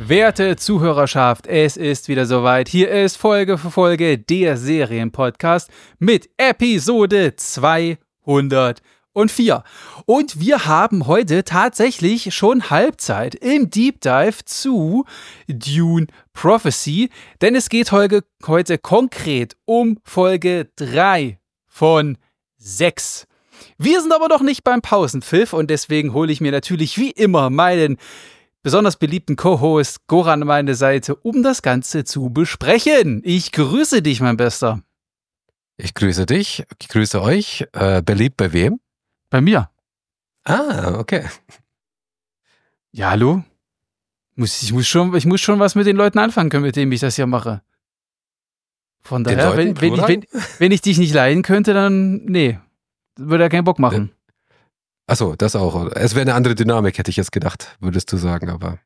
Werte Zuhörerschaft, es ist wieder soweit. Hier ist Folge für Folge der Serienpodcast mit Episode 204. Und wir haben heute tatsächlich schon Halbzeit im Deep Dive zu Dune Prophecy, denn es geht heute konkret um Folge 3 von 6. Wir sind aber noch nicht beim Pausenpfiff und deswegen hole ich mir natürlich wie immer meinen besonders beliebten Co-Host Goran an meine Seite, um das Ganze zu besprechen. Ich grüße dich, mein Bester. Ich grüße dich, ich grüße euch. Beliebt bei wem? Bei mir. Ah, okay. Ja, hallo? Ich muss schon was mit den Leuten anfangen können, mit denen ich das hier mache. Von daher, wenn ich dich nicht leiden könnte, dann, nee, würde er keinen Bock machen. Achso, das auch. Es wäre eine andere Dynamik, hätte ich jetzt gedacht, würdest du sagen, aber.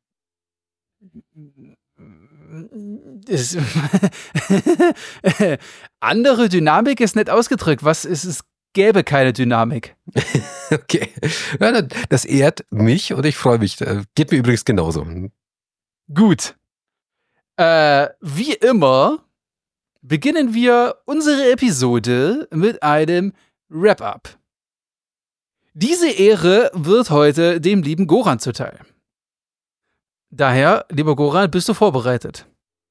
Andere Dynamik ist nett ausgedrückt. Es gäbe keine Dynamik. Okay. Ja, das ehrt mich und ich freue mich. Geht mir übrigens genauso. Gut. Wie immer beginnen wir unsere Episode mit einem Wrap-up. Diese Ehre wird heute dem lieben Goran zuteil. Daher, lieber Goran, bist du vorbereitet?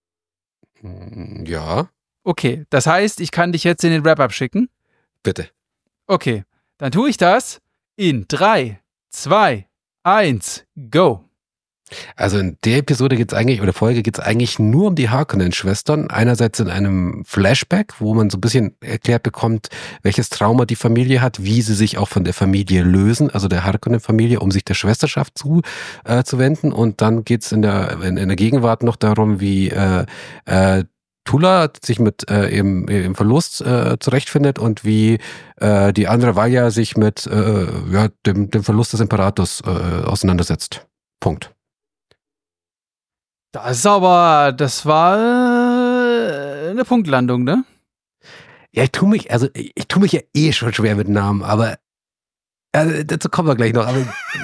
Ja. Okay, das heißt, ich kann dich jetzt in den Wrap-up schicken? Bitte. Okay, dann tue ich das in 3, 2, 1, go. Also in der Episode Folge geht es eigentlich nur um die Harkonnen-Schwestern. Einerseits in einem Flashback, wo man so ein bisschen erklärt bekommt, welches Trauma die Familie hat, wie sie sich auch von der Familie lösen, also der Harkonnen-Familie, um sich der Schwesterschaft zu wenden. Und dann geht es in der Gegenwart noch darum, wie Tula sich mit im Verlust zurechtfindet und wie die andere Valja sich mit dem Verlust des Imperators auseinandersetzt. Punkt. Das war eine Punktlandung, ne? Ja, ich tue mich ja eh schon schwer mit Namen, aber dazu kommen wir gleich noch. Aber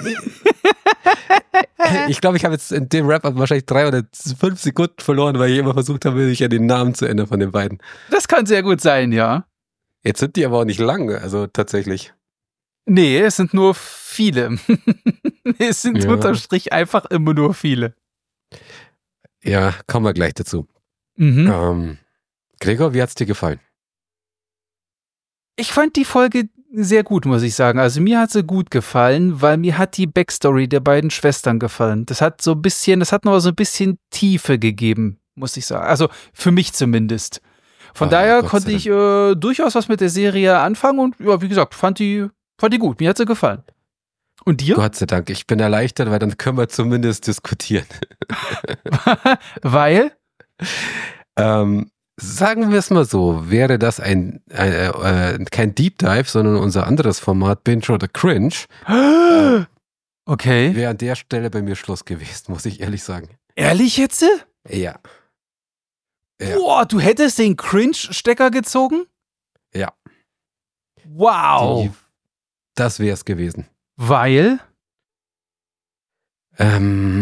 ich glaube, ich habe jetzt in dem Wrap-Up wahrscheinlich 3 oder 5 Sekunden verloren, weil ich immer versucht habe, mich an den Namen zu ändern von den beiden. Das kann sehr gut sein, ja. Jetzt sind die aber auch nicht lang, also tatsächlich. Nee, es sind nur viele. Es sind unterm Strich einfach immer nur viele. Ja, kommen wir gleich dazu. Gregor, wie hat's dir gefallen? Ich fand die Folge sehr gut, muss ich sagen. Also mir hat sie gut gefallen, weil mir hat die Backstory der beiden Schwestern gefallen. Das hat noch so ein bisschen Tiefe gegeben, muss ich sagen. Also für mich zumindest. Von daher konnte ich durchaus was mit der Serie anfangen und ja, wie gesagt, fand die gut. Mir hat sie gefallen. Und dir? Gott sei Dank, ich bin erleichtert, weil dann können wir zumindest diskutieren. Weil? Sagen wir es mal so, wäre das kein Deep Dive, sondern unser anderes Format, Binge oder Cringe, okay, wäre an der Stelle bei mir Schluss gewesen, muss ich ehrlich sagen. Ehrlich jetzt? Ja. Boah, du hättest den Cringe-Stecker gezogen? Ja. Wow. Das wäre es gewesen. Weil? Wir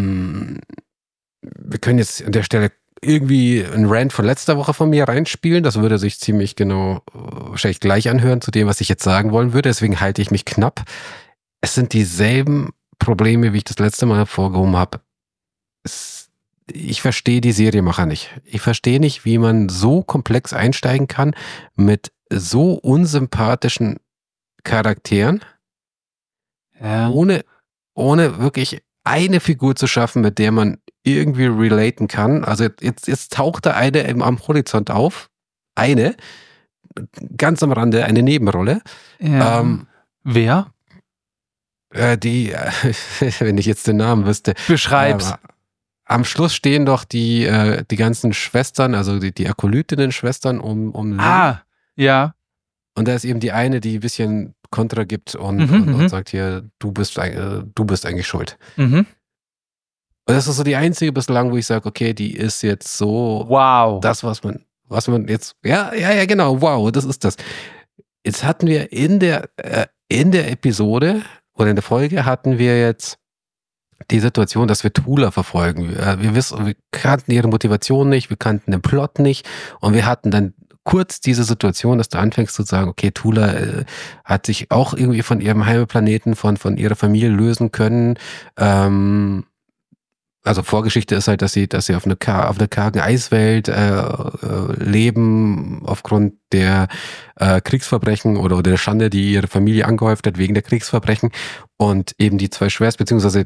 können jetzt an der Stelle irgendwie einen Rant von letzter Woche von mir reinspielen. Das würde sich ziemlich genau wahrscheinlich gleich anhören zu dem, was ich jetzt sagen wollen würde. Deswegen halte ich mich knapp. Es sind dieselben Probleme, wie ich das letzte Mal hervorgehoben habe. Ich verstehe die Serienmacher nicht. Ich verstehe nicht, wie man so komplex einsteigen kann mit so unsympathischen Charakteren. Ja. Ohne wirklich eine Figur zu schaffen, mit der man irgendwie relaten kann. Also jetzt taucht da eine am Horizont auf. Eine, ganz am Rande, eine Nebenrolle. Ja. Wer? Wenn ich jetzt den Namen wüsste. Beschreib's. Am Schluss stehen doch die ganzen Schwestern, also die Akolytinnen-Schwestern um ja. Und da ist eben die eine, die ein bisschen Kontra gibt und sagt hier, du bist eigentlich schuld. Und das ist so die einzige bislang, wo ich sage, okay, die ist jetzt so das, was man jetzt, ja, genau, wow, das ist das. Jetzt hatten wir in der Episode oder in der Folge hatten wir jetzt die Situation, dass wir Tula verfolgen. Wir kannten ihre Motivation nicht, wir kannten den Plot nicht und wir hatten dann kurz diese Situation, dass du anfängst zu sagen, okay, Tula hat sich auch irgendwie von ihrem Heimatplaneten, von ihrer Familie lösen können. Also Vorgeschichte ist halt, dass sie auf einer kargen Eiswelt leben aufgrund der Kriegsverbrechen oder der Schande, die ihre Familie angehäuft hat wegen der Kriegsverbrechen und eben die zwei Schwestern, beziehungsweise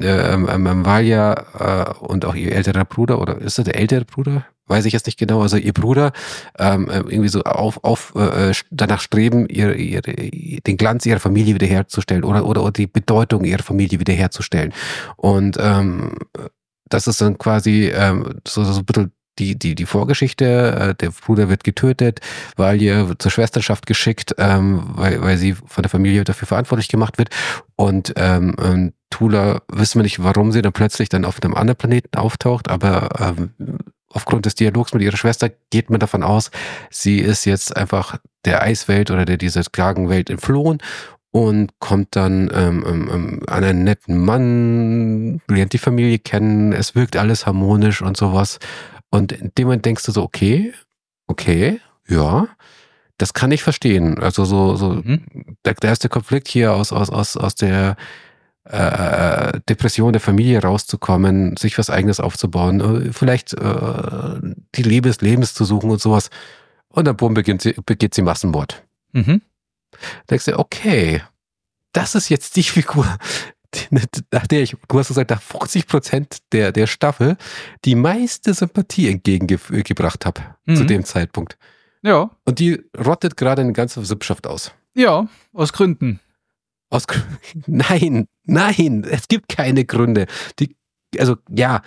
Valia und auch ihr älterer Bruder, oder ist das der ältere Bruder? Weiß ich jetzt nicht genau. Also ihr Bruder irgendwie so danach streben, den Glanz ihrer Familie wiederherzustellen oder die Bedeutung ihrer Familie wiederherzustellen. Und das ist dann quasi so ein bisschen die Vorgeschichte. Der Bruder wird getötet, Valia wird zur Schwesternschaft geschickt, weil sie von der Familie dafür verantwortlich gemacht wird. Und Tula, wissen wir nicht, warum sie dann plötzlich dann auf einem anderen Planeten auftaucht, aber aufgrund des Dialogs mit ihrer Schwester geht man davon aus, sie ist jetzt einfach der Eiswelt oder dieser Klagenwelt entflohen und kommt dann an einen netten Mann, lernt die Familie kennen, es wirkt alles harmonisch und sowas. Und in dem Moment denkst du so, okay, ja, das kann ich verstehen. Also der erste Konflikt hier aus der Depression der Familie rauszukommen, sich was Eigenes aufzubauen, vielleicht die Liebe des Lebens zu suchen und sowas. Und dann boom, begeht sie Massenmord. Mhm. Denkst du, okay, das ist jetzt die Figur, nach der du hast gesagt, nach 50% der Staffel die meiste Sympathie entgegengebracht habe zu dem Zeitpunkt. Ja. Und die rottet gerade eine ganze Sippschaft aus. Ja, aus Gründen. Nein, es gibt keine Gründe. Der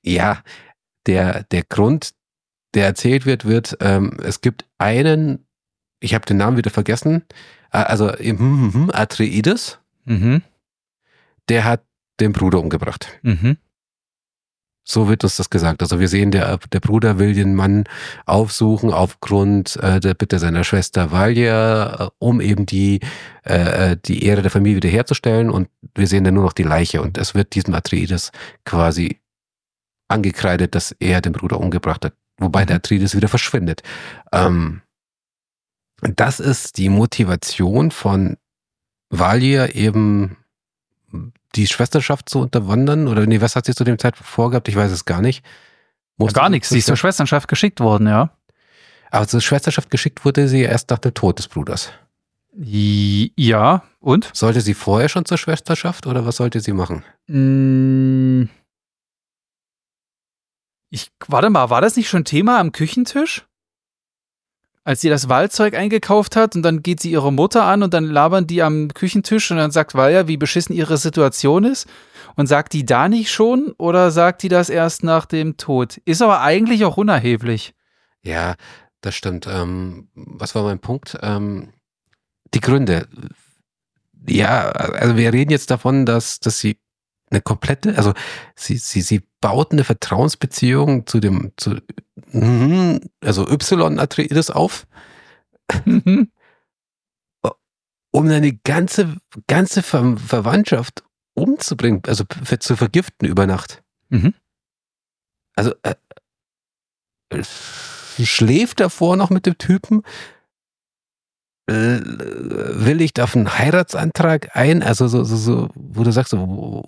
Grund, der erzählt wird, es gibt einen, ich habe den Namen wieder vergessen, also Atreides, der hat den Bruder umgebracht. So wird uns das gesagt. Also wir sehen, der Bruder will den Mann aufsuchen aufgrund der Bitte seiner Schwester Valia, um eben die Ehre der Familie wiederherzustellen. Und wir sehen dann nur noch die Leiche. Und es wird diesem Atreides quasi angekreidet, dass er den Bruder umgebracht hat. Wobei der Atreides wieder verschwindet. Das ist die Motivation von Valia, eben die Schwesternschaft zu unterwandern? Oder nee, was hat sie zu dem Zeitpunkt vorgehabt? Ich weiß es gar nicht. Gar nichts, sie ist zur Schwesternschaft geschickt worden, ja. Aber zur Schwesternschaft geschickt wurde sie erst nach dem Tod des Bruders. Ja, und? Sollte sie vorher schon zur Schwesternschaft oder was sollte sie machen? Warte mal, war das nicht schon Thema am Küchentisch? Als sie das Walzeug eingekauft hat und dann geht sie ihre Mutter an und dann labern die am Küchentisch und dann sagt Valia, wie beschissen ihre Situation ist. Und sagt die da nicht schon oder sagt die das erst nach dem Tod? Ist aber eigentlich auch unerheblich. Ja, das stimmt. Was war mein Punkt? Die Gründe. Ja, also wir reden jetzt davon, dass sie eine komplette, also sie baut eine Vertrauensbeziehung zu Y Atreides auf, um eine ganze Verwandtschaft umzubringen, also zu vergiften über Nacht. Also schläft davor noch mit dem Typen, willigt auf einen Heiratsantrag ein, also so, wo du sagst,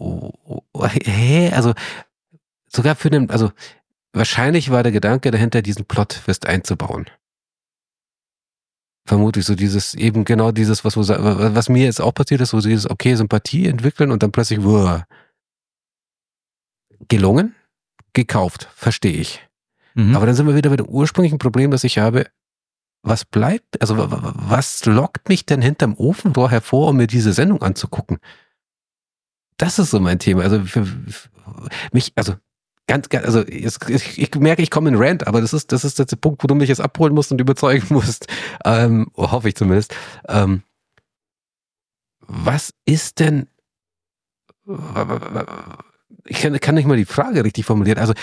also sogar also wahrscheinlich war der Gedanke dahinter, diesen Plot-Twist einzubauen. Vermutlich so dieses, eben genau dieses, was mir jetzt auch passiert ist, so dieses, okay, Sympathie entwickeln und dann plötzlich, gelungen, gekauft, verstehe ich. Aber dann sind wir wieder bei dem ursprünglichen Problem, das ich habe. Was bleibt, also was lockt mich denn hinterm Ofenrohr hervor, um mir diese Sendung anzugucken? Das ist so mein Thema. Also für mich, also ganz, also ich merke, ich komme in Rant, aber das ist der Punkt, wo du mich jetzt abholen musst und überzeugen musst. Hoffe ich zumindest. Was ist denn, ich kann nicht mal die Frage richtig formulieren. Also,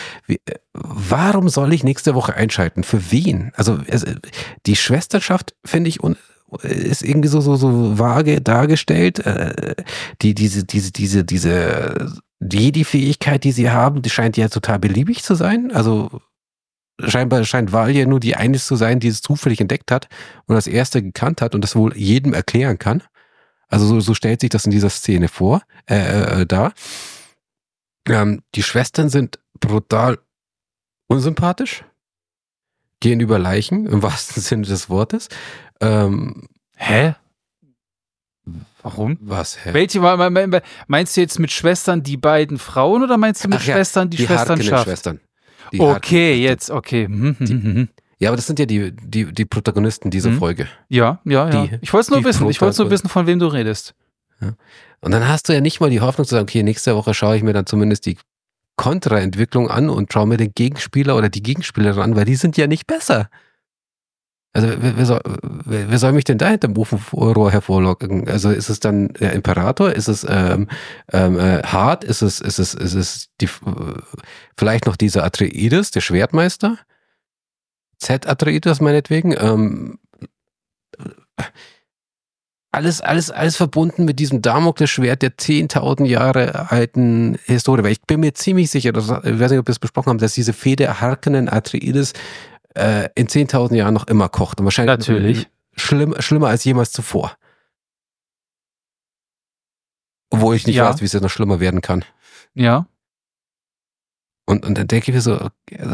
warum soll ich nächste Woche einschalten? Für wen? Also, die Schwesternschaft finde ich ist irgendwie so vage dargestellt. Diese Jedi-Fähigkeit, die sie haben, die scheint ja total beliebig zu sein. Also scheinbar scheint Valia nur die eine zu sein, die es zufällig entdeckt hat und als erste gekannt hat und das wohl jedem erklären kann. Also so stellt sich das in dieser Szene vor, dar. Die Schwestern sind brutal unsympathisch, gehen über Leichen, im wahrsten Sinne des Wortes. Hä? Warum? Was, hä? Welche, meinst du jetzt mit Schwestern die beiden Frauen oder meinst du mit Schwestern die Schwesternschaft? Schwestern. Okay, jetzt, okay. Ja, aber das sind ja die Protagonisten dieser Folge. Ja. Ich wollte es nur wissen. Ich wollte nur wissen, von wem du redest. Ja. Und dann hast du ja nicht mal die Hoffnung zu sagen, okay, nächste Woche schaue ich mir dann zumindest die Kontraentwicklung an und schaue mir den Gegenspieler oder die Gegenspielerin an, weil die sind ja nicht besser. Also wer soll mich denn da hinterm Ofenrohr hervorlocken? Also ist es dann der Imperator? Ist es Hart? Ist es vielleicht noch dieser Atreides, der Schwertmeister? Z-Atreides meinetwegen? Alles verbunden mit diesem Damoklesschwert der 10.000 Jahre alten Historie. Weil ich bin mir ziemlich sicher, ich weiß nicht, ob wir es besprochen haben, dass diese Fehde Harkonnen-Atreides in 10.000 Jahren noch immer kocht. Und wahrscheinlich natürlich schlimmer als jemals zuvor. Obwohl ich nicht weiß, wie es jetzt noch schlimmer werden kann. Ja. Und dann denke ich mir so,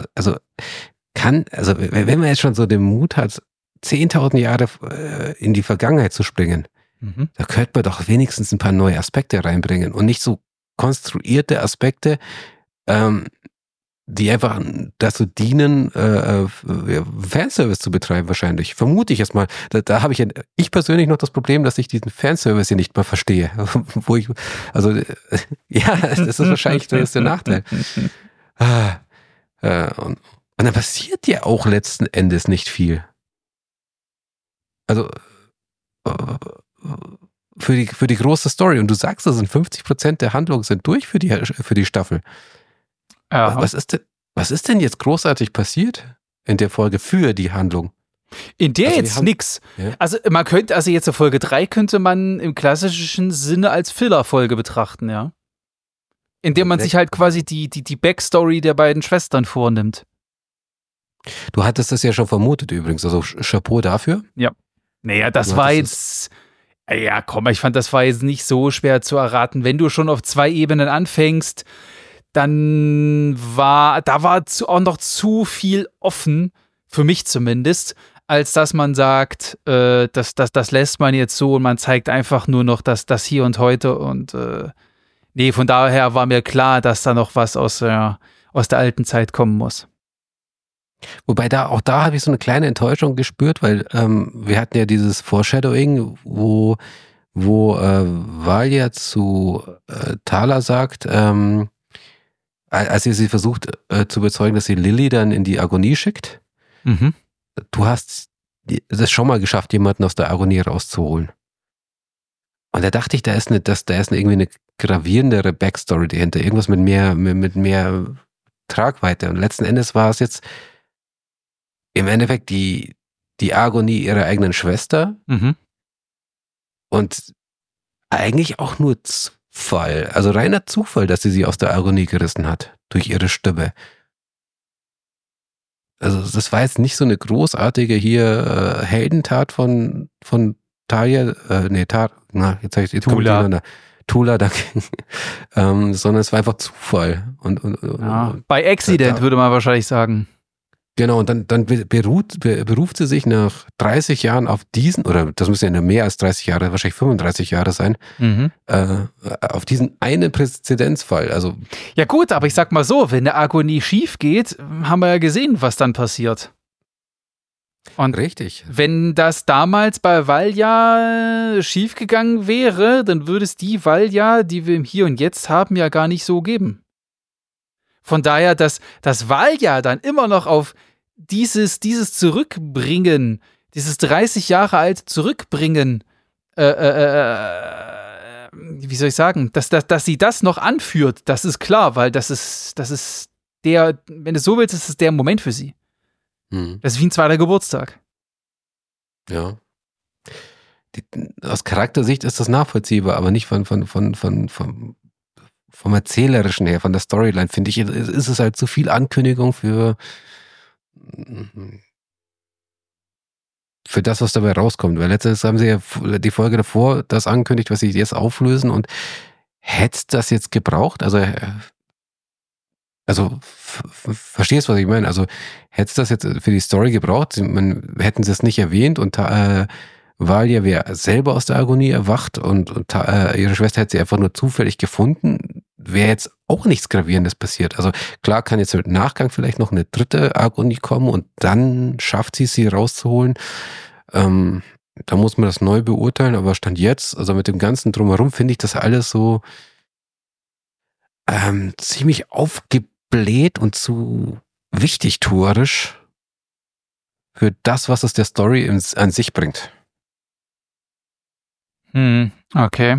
wenn man jetzt schon so den Mut hat, 10.000 Jahre in die Vergangenheit zu springen, da könnte man doch wenigstens ein paar neue Aspekte reinbringen und nicht so konstruierte Aspekte, die einfach dazu dienen, Fanservice zu betreiben wahrscheinlich. Vermute ich erstmal. Da habe ich persönlich noch das Problem, dass ich diesen Fanservice hier nicht mehr verstehe. Das ist wahrscheinlich der Nachteil. Und dann passiert ja auch letzten Endes nicht viel. Also für die große Story. Und du sagst, das sind 50% der Handlung sind durch für die Staffel. Ja. Was ist denn jetzt großartig passiert in der Folge für die Handlung? In der jetzt nix. Ja. Also man könnte, jetzt Folge 3 könnte man im klassischen Sinne als Filler-Folge betrachten, ja. Indem man sich halt quasi die Backstory der beiden Schwestern vornimmt. Du hattest das ja schon vermutet übrigens, also Chapeau dafür. Ja. Naja, das war jetzt, ich fand, das war jetzt nicht so schwer zu erraten. Wenn du schon auf 2 Ebenen anfängst, dann war auch noch zu viel offen, für mich zumindest, als dass man sagt, das lässt man jetzt so und man zeigt einfach nur noch das Hier und Heute und von daher war mir klar, dass da noch was aus der alten Zeit kommen muss. Wobei da habe ich so eine kleine Enttäuschung gespürt, weil wir hatten ja dieses Foreshadowing, wo Valia zu Tala sagt, als sie versucht zu überzeugen, dass sie Lily dann in die Agonie schickt. Du hast es schon mal geschafft, jemanden aus der Agonie rauszuholen. Und da dachte ich, da ist irgendwie eine gravierendere Backstory dahinter, irgendwas mit mehr Tragweite. Und letzten Endes war es jetzt im Endeffekt die Agonie ihrer eigenen Schwester und eigentlich auch nur Zufall, also reiner Zufall, dass sie aus der Agonie gerissen hat, durch ihre Stimme. Also das war jetzt nicht so eine großartige Heldentat von Talia, Tula, danke. Sondern es war einfach Zufall. Und bei Accident würde man wahrscheinlich sagen. Genau, und dann beruft sie sich nach 30 Jahren auf diesen, oder das müssen ja mehr als 30 Jahre, wahrscheinlich 35 Jahre sein, auf diesen einen Präzedenzfall. Also ja gut, aber ich sag mal so, wenn eine Agonie schief geht, haben wir ja gesehen, was dann passiert. Und richtig. Wenn das damals bei Valia schiefgegangen wäre, dann würde es die Valia, die wir im Hier und Jetzt haben, ja gar nicht so geben. Von daher, dass Valia dann immer noch auf dieses Zurückbringen, dieses 30 Jahre alte Zurückbringen, wie soll ich sagen, dass sie das noch anführt, das ist klar, weil das ist der, wenn du so willst, ist es der Moment für sie. Das ist wie ein 2. Geburtstag. Ja. Aus Charaktersicht ist das nachvollziehbar, aber nicht vom Erzählerischen her, von der Storyline, finde ich, ist es halt zu viel Ankündigung für das, was dabei rauskommt. Weil letztens haben sie ja die Folge davor das angekündigt, was sie jetzt auflösen, und hätte es das jetzt gebraucht? Also verstehst du, was ich meine? Also hätte es das jetzt für die Story gebraucht? Hätten sie es nicht erwähnt und Valia wäre selber aus der Agonie erwacht und ihre Schwester hätte sie einfach nur zufällig gefunden, wäre jetzt auch nichts Gravierendes passiert. Also klar kann jetzt im Nachgang vielleicht noch eine dritte Agonie kommen und dann schafft sie rauszuholen. Da muss man das neu beurteilen, aber Stand jetzt, also mit dem ganzen Drumherum, finde ich das alles so ziemlich aufgebläht und zu wichtigtuerisch für das, was es der Story an sich bringt. Okay.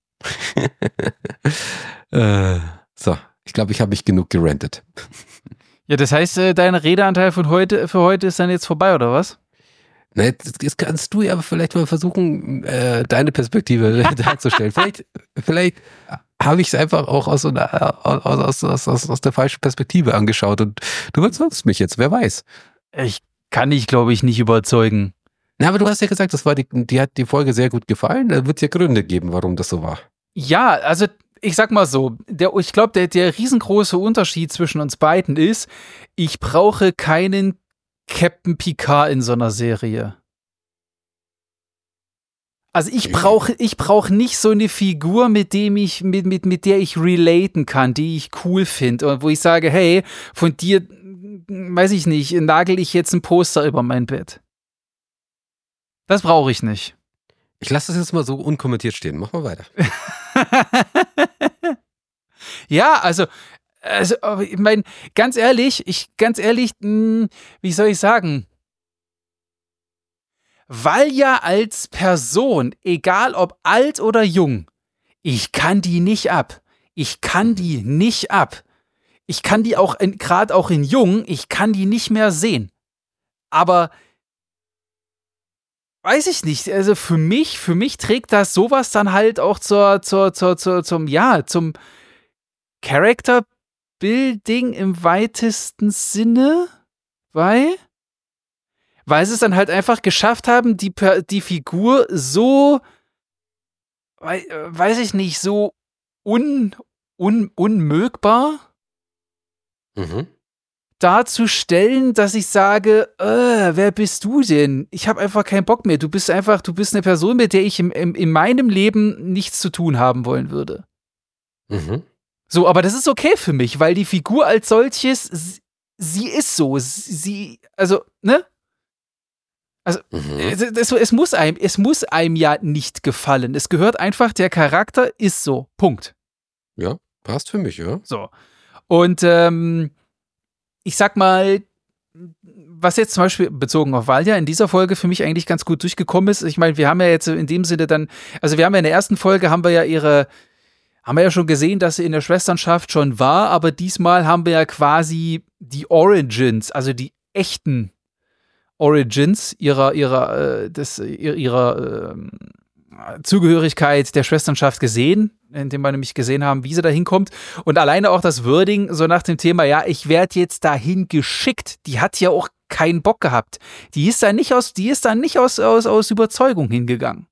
So, ich glaube, ich habe mich genug gerantet. Ja, das heißt, dein Redeanteil für heute ist dann jetzt vorbei, oder was? Ne, das kannst du ja vielleicht mal versuchen, deine Perspektive darzustellen. Vielleicht habe ich es einfach auch aus der falschen Perspektive angeschaut und du überzeugst mich jetzt, wer weiß. Ich kann dich, glaube ich, nicht überzeugen. Na, aber du hast ja gesagt, die hat die Folge sehr gut gefallen. Da wird es ja Gründe geben, warum das so war. Ja, also ich sag mal so, ich glaube, der riesengroße Unterschied zwischen uns beiden ist, ich brauche keinen Captain Picard in so einer Serie. Also ich brauche nicht so eine Figur, mit der ich relaten kann, die ich cool finde und wo ich sage, hey, von dir, weiß ich nicht, nagel ich jetzt ein Poster über mein Bett. Das brauche ich nicht. Ich lasse das jetzt mal so unkommentiert stehen. Mach mal weiter. Ja, also ich meine, ganz ehrlich, wie soll ich sagen? Valia als Person, egal ob alt oder jung, ich kann die nicht ab. Ich kann die nicht ab. Ich kann die auch, gerade auch in jung, ich kann die nicht mehr sehen. Aber weiß ich nicht, also für mich trägt das sowas dann halt auch zum Character-Building im weitesten Sinne, weil sie es dann halt einfach geschafft haben, die Figur so, weiß ich nicht, so unmögbar darzustellen, dass ich sage, wer bist du denn? Ich habe einfach keinen Bock mehr. Du bist eine Person, mit der ich in meinem Leben nichts zu tun haben wollen würde. So, aber das ist okay für mich, weil die Figur als solches, sie ist so. Also, ne? Also, es muss einem ja nicht gefallen. Es gehört einfach, der Charakter ist so. Punkt. Ja, passt für mich, ja. So. Und, ich sag mal, was jetzt zum Beispiel bezogen auf Valia in dieser Folge für mich eigentlich ganz gut durchgekommen ist, ich meine, wir haben ja jetzt in dem Sinne dann, also wir haben ja in der ersten Folge haben wir ja schon gesehen, dass sie in der Schwesternschaft schon war, aber diesmal haben wir ja quasi die Origins, also die echten Origins ihrer Zugehörigkeit der Schwesternschaft gesehen, indem wir nämlich gesehen haben, wie sie da hinkommt. Und alleine auch das Wording, so nach dem Thema, ja, ich werde jetzt dahin geschickt, die hat ja auch keinen Bock gehabt. Die ist da nicht aus Überzeugung hingegangen.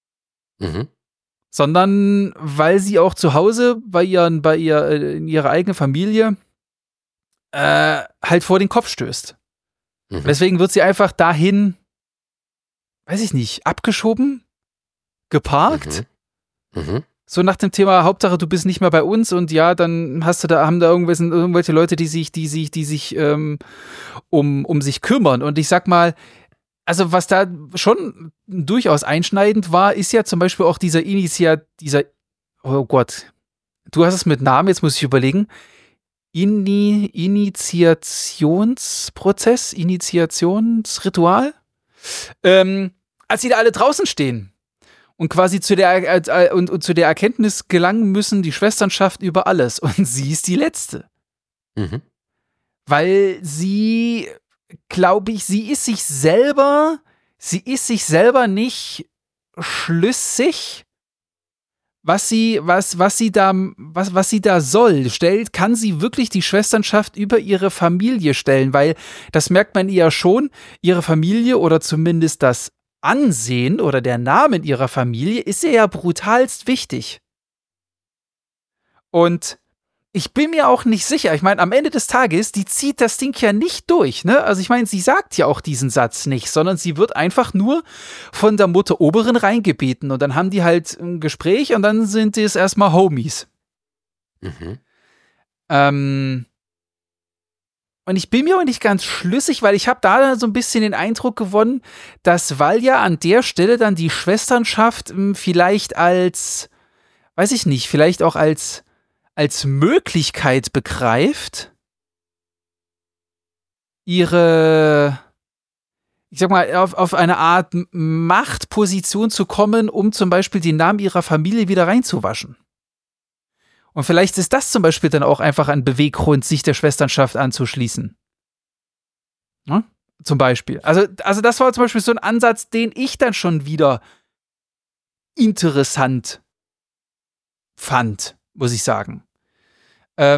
Sondern weil sie auch zu Hause in ihrer eigenen Familie halt vor den Kopf stößt. Deswegen wird sie einfach dahin, weiß ich nicht, abgeschoben, geparkt. So nach dem Thema, Hauptsache du bist nicht mehr bei uns und ja, dann haben da irgendwelche Leute, die sich um sich kümmern. Und ich sag mal, also was da schon durchaus einschneidend war, ist ja zum Beispiel auch dieser oh Gott, du hast es mit Namen, jetzt muss ich überlegen, Initiationsritual, als sie da alle draußen stehen und quasi zu der Erkenntnis gelangen müssen, die Schwesternschaft über alles. Und sie ist die Letzte. Weil sie, glaube ich, sie ist sich selber sie ist sich selber nicht schlüssig, was sie da soll. Kann sie wirklich die Schwesternschaft über ihre Familie stellen? Weil, das merkt man ihr schon, ihre Familie oder zumindest das Ansehen oder der Name ihrer Familie ist ihr ja brutalst wichtig. Und ich bin mir auch nicht sicher. Ich meine, am Ende des Tages, die zieht das Ding ja nicht durch, ne? Also ich meine, sie sagt ja auch diesen Satz nicht, sondern sie wird einfach nur von der Mutter Oberin reingebeten und dann haben die halt ein Gespräch und dann sind es erstmal Homies. Und ich bin mir auch nicht ganz schlüssig, weil ich habe da so ein bisschen den Eindruck gewonnen, dass Valja an der Stelle dann die Schwesternschaft vielleicht als, weiß ich nicht, vielleicht auch als Möglichkeit begreift, ihre, ich sag mal, auf eine Art Machtposition zu kommen, um zum Beispiel den Namen ihrer Familie wieder reinzuwaschen. Und vielleicht ist das zum Beispiel dann auch einfach ein Beweggrund, sich der Schwesternschaft anzuschließen. Ja? Zum Beispiel. Also das war zum Beispiel so ein Ansatz, den ich dann schon wieder interessant fand, muss ich sagen. Was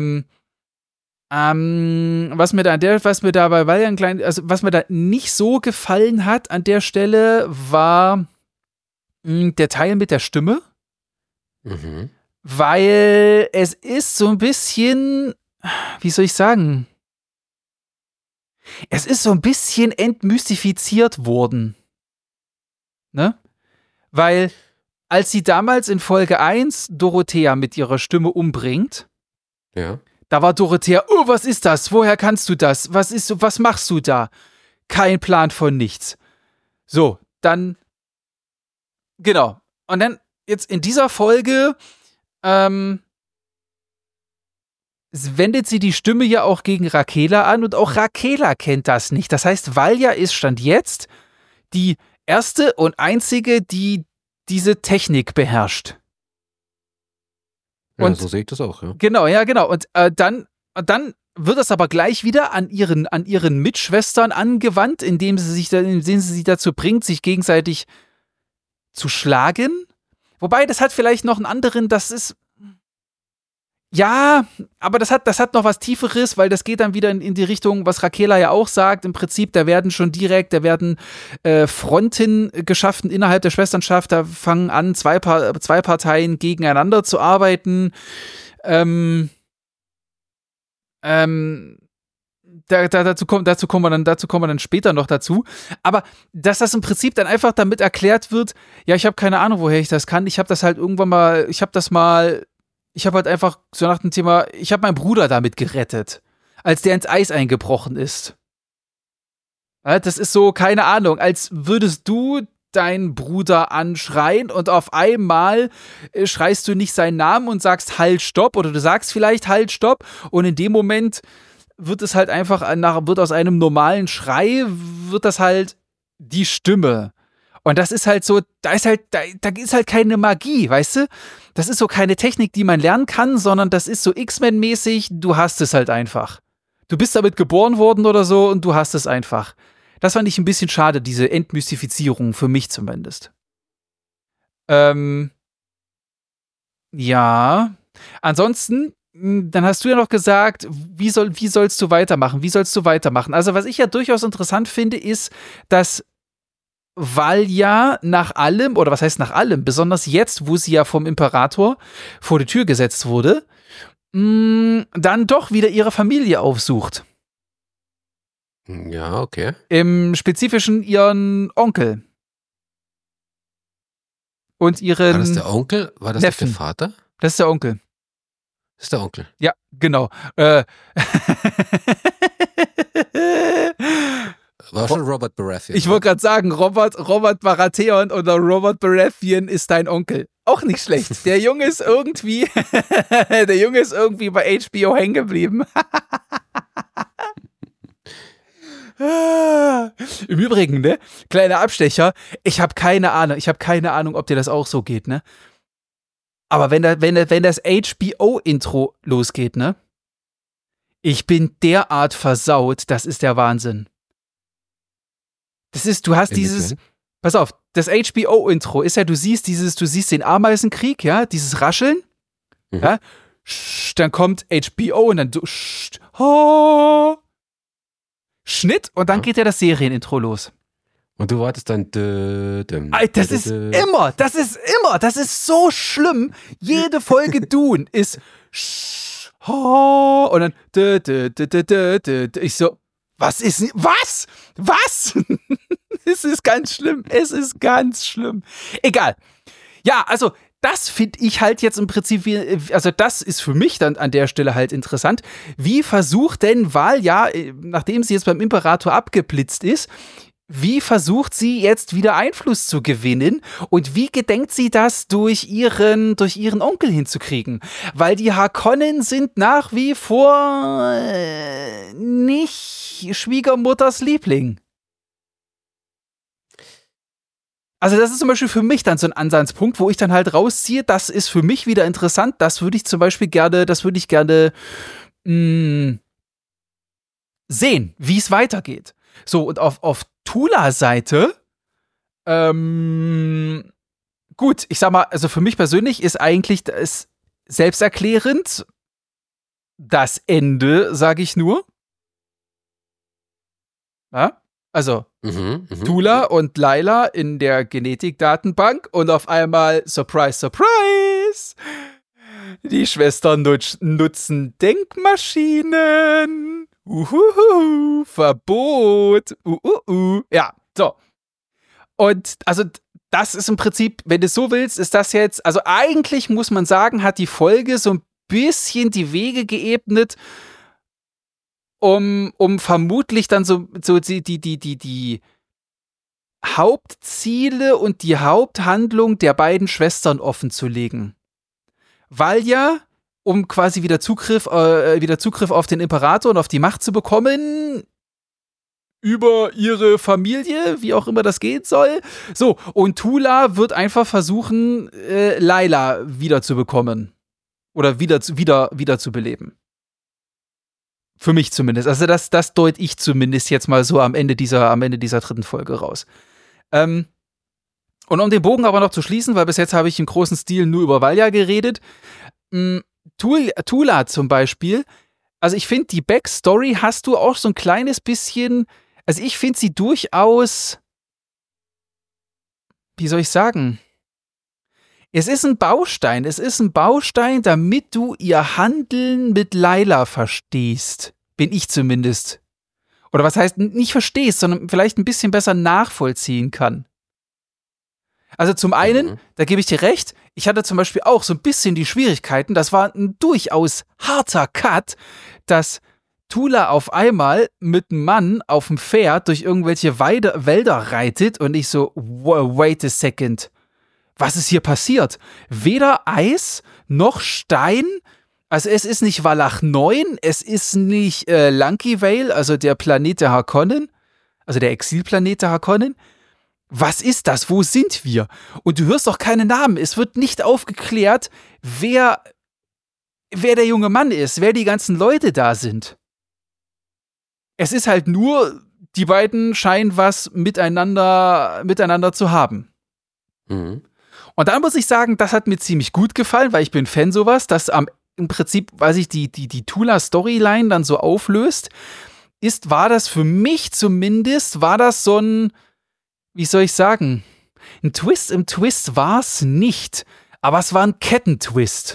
mir da nicht so gefallen hat an der Stelle, war der Teil mit der Stimme. Weil es ist so ein bisschen, wie soll ich sagen? Es ist so ein bisschen entmystifiziert worden. Ne? Weil, als sie damals in Folge 1 Dorothea mit ihrer Stimme umbringt, ja. Da war Dorothea, oh, was ist das? Woher kannst du das? Was machst du da? Kein Plan von nichts. So, dann, genau. Und dann jetzt in dieser Folge wendet sie die Stimme ja auch gegen Rakela an und auch Rakela kennt das nicht. Das heißt, Valja ist Stand jetzt die erste und einzige, die diese Technik beherrscht. Ja, und so sehe ich das auch, ja. Genau, ja, genau. Und dann wird das aber gleich wieder an ihren Mitschwestern angewandt, indem sie sie dazu bringt, sich gegenseitig zu schlagen. Wobei, das hat vielleicht noch einen anderen, das ist, ja, aber das hat noch was Tieferes, weil das geht dann wieder in die Richtung, was Rakela ja auch sagt. Im Prinzip, da werden Fronten geschaffen innerhalb der Schwesternschaft. Da fangen an, zwei Parteien gegeneinander zu arbeiten. Dazu kommen wir dann später noch dazu. Aber dass das im Prinzip dann einfach damit erklärt wird, ja, ich habe keine Ahnung, woher ich das kann. Ich habe das halt irgendwann mal, ich habe halt einfach so nach dem Thema, ich habe meinen Bruder damit gerettet, als der ins Eis eingebrochen ist. Ja, das ist so, keine Ahnung, als würdest du deinen Bruder anschreien und auf einmal schreist du nicht seinen Namen und sagst Halt, Stopp, oder du sagst vielleicht Halt, Stopp, und in dem Moment wird es halt einfach, wird aus einem normalen Schrei, wird das halt die Stimme. Und das ist halt so, da ist halt keine Magie, weißt du? Das ist so keine Technik, die man lernen kann, sondern das ist so X-Men-mäßig, du hast es halt einfach. Du bist damit geboren worden oder so und du hast es einfach. Das fand ich ein bisschen schade, diese Entmystifizierung, für mich zumindest. Ja. Ansonsten, dann hast du ja noch gesagt, wie sollst du weitermachen? Wie sollst du weitermachen? Also, was ich ja durchaus interessant finde, ist, dass Valja nach allem, oder was heißt nach allem, besonders jetzt, wo sie ja vom Imperator vor die Tür gesetzt wurde, dann doch wieder ihre Familie aufsucht. Ja, okay. Im Spezifischen ihren Onkel. Und ihren War das der Onkel? War das Neffen. Der Vater? Das ist der Onkel. Das ist der Onkel. Ja, genau. War schon Robert Baratheon. Ich wollte gerade sagen, Robert Baratheon oder Robert Baratheon ist dein Onkel. Auch nicht schlecht. Der Junge ist irgendwie bei HBO hängen geblieben. Im Übrigen, ne? Kleiner Abstecher. Ich habe keine Ahnung, ob dir das auch so geht, ne? Aber wenn das HBO-Intro losgeht, ne? Ich bin derart versaut, das ist der Wahnsinn. Das ist, du hast dieses, pass auf, das HBO-Intro ist ja, du siehst den Ameisenkrieg, ja, dieses Rascheln, ja, dann kommt HBO und dann so, Schnitt und dann geht ja das Serienintro los. Und du wartest dann. Das ist so schlimm. Jede Folge Dune ist und dann ich so, was? Es ist ganz schlimm. Egal. Ja, also das finde ich halt jetzt im Prinzip, also das ist für mich dann an der Stelle halt interessant. Wie versucht denn Valia, nachdem sie jetzt beim Imperator abgeblitzt ist, wie versucht sie jetzt wieder Einfluss zu gewinnen und wie gedenkt sie das durch ihren Onkel hinzukriegen? Weil die Harkonnen sind nach wie vor nicht Schwiegermutters Liebling. Also das ist zum Beispiel für mich dann so ein Ansatzpunkt, wo ich dann halt rausziehe, das ist für mich wieder interessant, das würde ich gerne sehen, wie es weitergeht. So, und auf Tula-Seite, gut, ich sag mal, also für mich persönlich ist eigentlich das selbsterklärend das Ende, sage ich nur. Ja? Also, Tula und Layla in der Genetikdatenbank und auf einmal, surprise, surprise, die Schwestern nutzen Denkmaschinen. Verbot. Ja, so. Und also das ist im Prinzip, wenn du es so willst, ist das jetzt, also eigentlich muss man sagen, hat die Folge so ein bisschen die Wege geebnet, um vermutlich dann so die Hauptziele und die Haupthandlung der beiden Schwestern offenzulegen. Weil ja, um quasi wieder Zugriff auf den Imperator und auf die Macht zu bekommen, über ihre Familie, wie auch immer das gehen soll. So, und Tula wird einfach versuchen, Layla wiederzubekommen. Oder wieder zu beleben. Für mich zumindest. Also das deute ich zumindest jetzt mal so am Ende dieser dritten Folge raus. Und um den Bogen aber noch zu schließen, weil bis jetzt habe ich im großen Stil nur über Valia geredet. Tula zum Beispiel, also ich finde, die Backstory hast du auch so ein kleines bisschen, also ich finde sie durchaus, wie soll ich sagen, es ist ein Baustein, damit du ihr Handeln mit Layla verstehst, bin ich zumindest. Oder was heißt, nicht verstehst, sondern vielleicht ein bisschen besser nachvollziehen kann. Also zum einen, da gebe ich dir recht, ich hatte zum Beispiel auch so ein bisschen die Schwierigkeiten, das war ein durchaus harter Cut, dass Tula auf einmal mit einem Mann auf dem Pferd durch irgendwelche Wälder reitet und ich so, wait a second, was ist hier passiert? Weder Eis noch Stein, also es ist nicht Valach 9, es ist nicht Lanky Vale, also der Planet der Harkonnen, also der Exilplanet der Harkonnen. Was ist das? Wo sind wir? Und du hörst doch keine Namen. Es wird nicht aufgeklärt, wer der junge Mann ist, wer die ganzen Leute da sind. Es ist halt nur, die beiden scheinen was miteinander zu haben. Und dann muss ich sagen, das hat mir ziemlich gut gefallen, weil ich bin Fan sowas, dass im Prinzip, weil sich die Tula-Storyline dann so auflöst, war das für mich zumindest, so ein, wie soll ich sagen, ein Twist im Twist war es nicht, aber es war ein Kettentwist.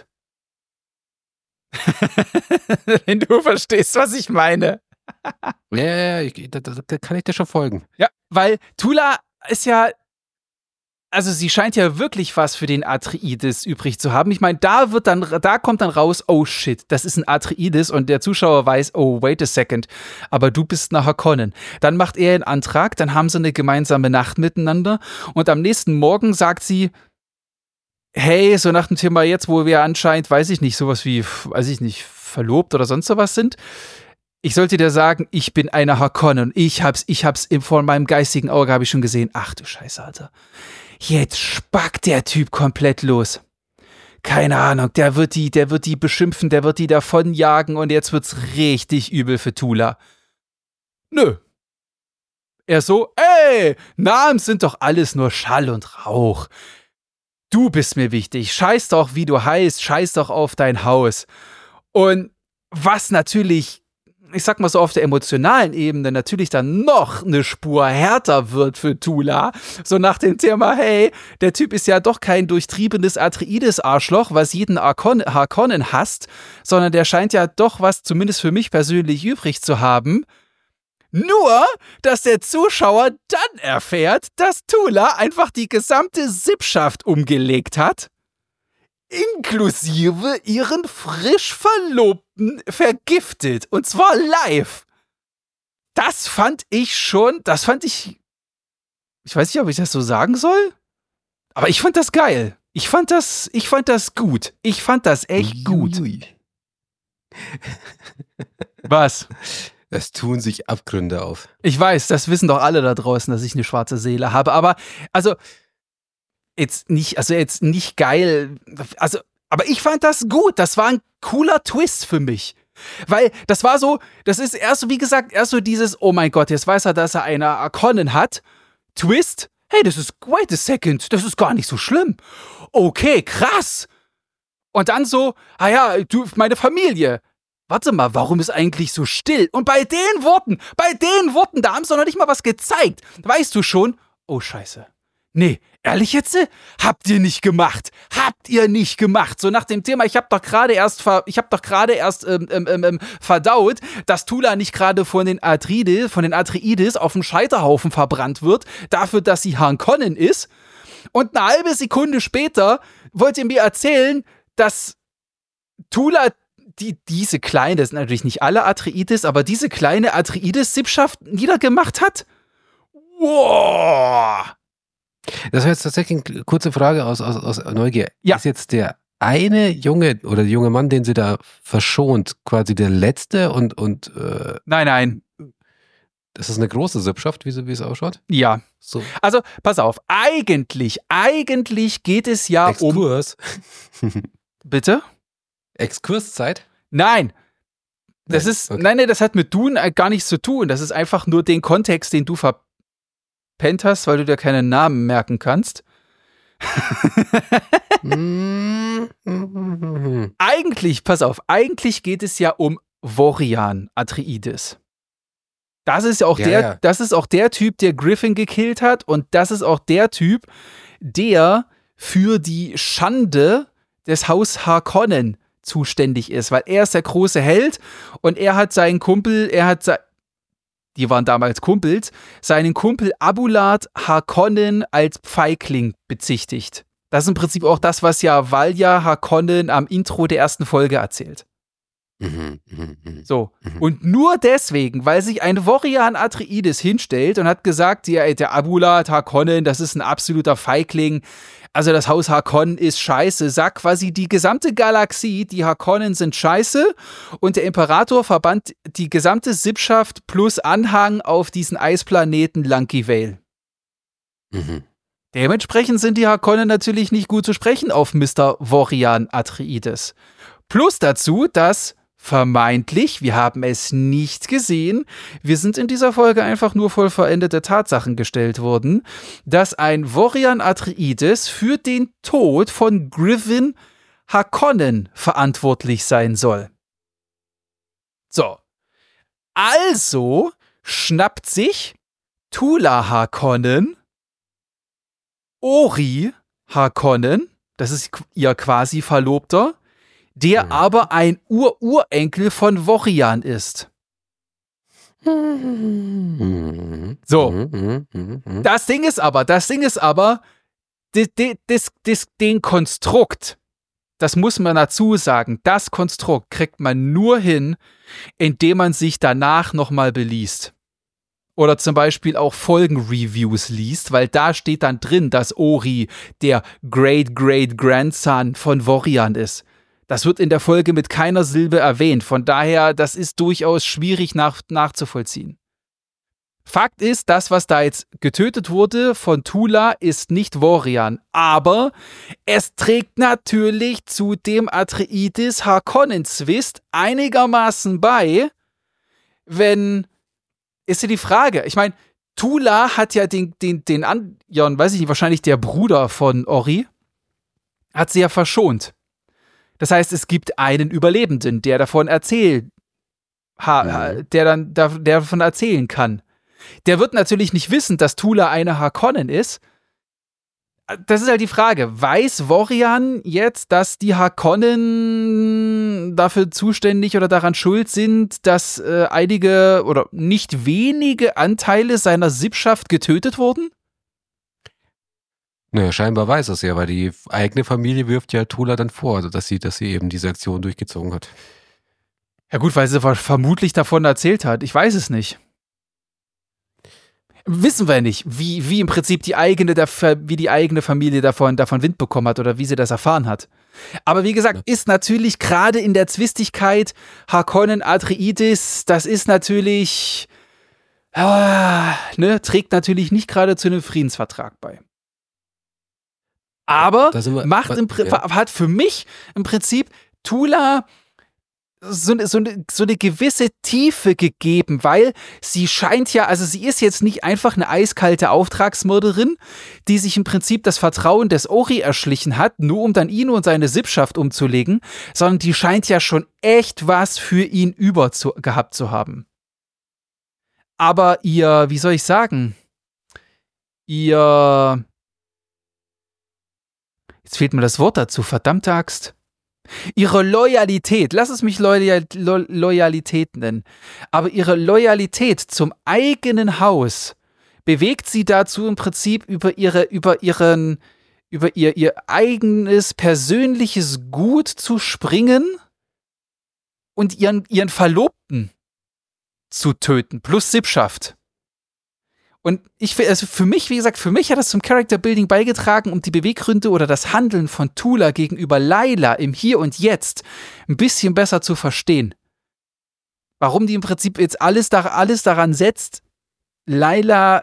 Wenn du verstehst, was ich meine. Ja, da kann ich dir schon folgen. Ja, weil Tula ist ja, also sie scheint ja wirklich was für den Atreides übrig zu haben. Ich meine, da kommt dann raus, oh shit, das ist ein Atreides und der Zuschauer weiß, oh, wait a second, aber du bist nach Harkonnen. Dann macht er einen Antrag, dann haben sie eine gemeinsame Nacht miteinander und am nächsten Morgen sagt sie, hey, so nach dem Thema jetzt, wo wir anscheinend, weiß ich nicht, sowas wie, verlobt oder sonst sowas sind, ich sollte dir sagen, ich bin eine Harkonnen. Ich hab's vor meinem geistigen Auge habe ich schon gesehen. Ach du Scheiße, Alter. Jetzt spackt der Typ komplett los. Keine Ahnung, der wird die beschimpfen, der wird die davonjagen und jetzt wird's richtig übel für Tula. Nö. Er so, ey, Namen sind doch alles nur Schall und Rauch. Du bist mir wichtig, scheiß doch, wie du heißt, scheiß doch auf dein Haus. Und was natürlich, ich sag mal so auf der emotionalen Ebene, natürlich dann noch eine Spur härter wird für Tula. So nach dem Thema, hey, der Typ ist ja doch kein durchtriebenes Atreides-Arschloch, was jeden Harkonnen hasst, sondern der scheint ja doch was, zumindest für mich persönlich, übrig zu haben. Nur, dass der Zuschauer dann erfährt, dass Tula einfach die gesamte Sippschaft umgelegt hat, inklusive ihren frisch Verlobten vergiftet. Und zwar live. Das fand ich, ich weiß nicht, ob ich das so sagen soll, aber ich fand das geil. Ich fand das gut. Ich fand das echt gut. Was? Es tun sich Abgründe auf. Ich weiß, das wissen doch alle da draußen, dass ich eine schwarze Seele habe, aber jetzt nicht geil, aber ich fand das gut, das war ein cooler Twist für mich. Weil das ist erst so, wie gesagt, dieses, oh mein Gott, jetzt weiß er, dass er eine Harkonnen hat. Twist, hey, wait a second, das ist gar nicht so schlimm. Okay, krass. Und dann so, meine Familie. Warte mal, warum ist eigentlich so still? Und bei den Worten, da haben sie noch nicht mal was gezeigt. Weißt du schon? Oh, scheiße. Nee, ehrlich jetzt? Habt ihr nicht gemacht. So nach dem Thema, ich hab doch gerade erst verdaut, dass Tula nicht gerade von den Atreides auf dem Scheiterhaufen verbrannt wird, dafür, dass sie Harkonnen ist. Und eine halbe Sekunde später wollt ihr mir erzählen, dass Tula diese kleine, das sind natürlich nicht alle Atreides, aber diese kleine Atreides-Sippschaft niedergemacht hat? Wow! Das war jetzt tatsächlich eine kurze Frage aus Neugier. Ja. Ist jetzt der eine Junge oder der junge Mann, den sie da verschont, quasi der letzte und Nein. Das ist eine große Sippschaft, wie es ausschaut? Ja. So. Also, pass auf, eigentlich geht es ja Exkurs. Bitte? Exkurszeit? Nein. Das hat mit Dune gar nichts zu tun. Das ist einfach nur den Kontext, den du verpennt hast, weil du dir keinen Namen merken kannst. Eigentlich geht es ja um Vorian Atreides. Das ist ja auch das ist auch der Typ, der Griffin gekillt hat, und das ist auch der Typ, der für die Schande des Haus Harkonnen zuständig ist, weil er ist der große Held und er hat seinen Kumpel, die waren damals Kumpels, seinen Kumpel Abulard Harkonnen als Feigling bezichtigt. Das ist im Prinzip auch das, was ja Valja Harkonnen am Intro der ersten Folge erzählt. So. Und nur deswegen, weil sich ein Vorian Atreides hinstellt und hat gesagt, der Abulard Harkonnen, das ist ein absoluter Feigling, also das Haus Harkonnen ist scheiße, sagt quasi die gesamte Galaxie, die Harkonnen sind scheiße, und der Imperator verbannt die gesamte Sippschaft plus Anhang auf diesen Eisplaneten Lanky Vale. Dementsprechend sind die Harkonnen natürlich nicht gut zu sprechen auf Mr. Vorian Atreides. Plus dazu, dass vermeintlich, wir haben es nicht gesehen, wir sind in dieser Folge einfach nur voll vollendete Tatsachen gestellt worden, dass ein Vorian Atreides für den Tod von Griffin Harkonnen verantwortlich sein soll. So. Also schnappt sich Tula Harkonnen Ori Harkonnen, das ist ihr quasi Verlobter, der aber ein Urenkel von Vorian ist. So. Das Ding ist aber, den Konstrukt, das muss man dazu sagen, das Konstrukt kriegt man nur hin, indem man sich danach nochmal beliest. Oder zum Beispiel auch Folgenreviews liest, weil da steht dann drin, dass Ori der Great-Great-Grandson von Vorian ist. Das wird in der Folge mit keiner Silbe erwähnt. Von daher, das ist durchaus schwierig nachzuvollziehen. Fakt ist, das, was da jetzt getötet wurde von Tula, ist nicht Vorian. Aber es trägt natürlich zu dem Atreides Harkonnen-Zwist einigermaßen bei, wenn, ist ja die Frage, ich meine, Tula hat ja den weiß ich nicht, wahrscheinlich der Bruder von Ori, hat sie ja verschont. Das heißt, es gibt einen Überlebenden, der davon erzählt, der davon erzählen kann. Der wird natürlich nicht wissen, dass Tula eine Harkonnen ist. Das ist halt die Frage. Weiß Vorian jetzt, dass die Harkonnen dafür zuständig oder daran schuld sind, dass einige oder nicht wenige Anteile seiner Sippschaft getötet wurden? Naja, scheinbar weiß es ja, weil die eigene Familie wirft ja Tula dann vor, also dass sie eben diese Aktion durchgezogen hat. Ja gut, weil sie vermutlich davon erzählt hat. Ich weiß es nicht. Wissen wir nicht, wie im Prinzip die eigene Familie davon Wind bekommen hat oder wie sie das erfahren hat. Aber wie gesagt, ist natürlich gerade in der Zwistigkeit Harkonnen Atreides, das ist natürlich, trägt natürlich nicht gerade zu einem Friedensvertrag bei. Aber hat für mich im Prinzip Tula so eine gewisse Tiefe gegeben, weil sie scheint ja, also sie ist jetzt nicht einfach eine eiskalte Auftragsmörderin, die sich im Prinzip das Vertrauen des Ori erschlichen hat, nur um dann ihn und seine Sippschaft umzulegen, sondern die scheint ja schon echt was für ihn gehabt zu haben. Aber wie soll ich sagen, jetzt fehlt mir das Wort dazu, verdammte Axt. Ihre Loyalität, lass es mich Loyalität nennen, aber ihre Loyalität zum eigenen Haus bewegt sie dazu im Prinzip über ihr eigenes persönliches Gut zu springen und ihren Verlobten zu töten, plus Sippschaft. Und für mich hat das zum Character Building beigetragen, um die Beweggründe oder das Handeln von Tula gegenüber Layla im Hier und Jetzt ein bisschen besser zu verstehen. Warum die im Prinzip jetzt alles daran setzt, Layla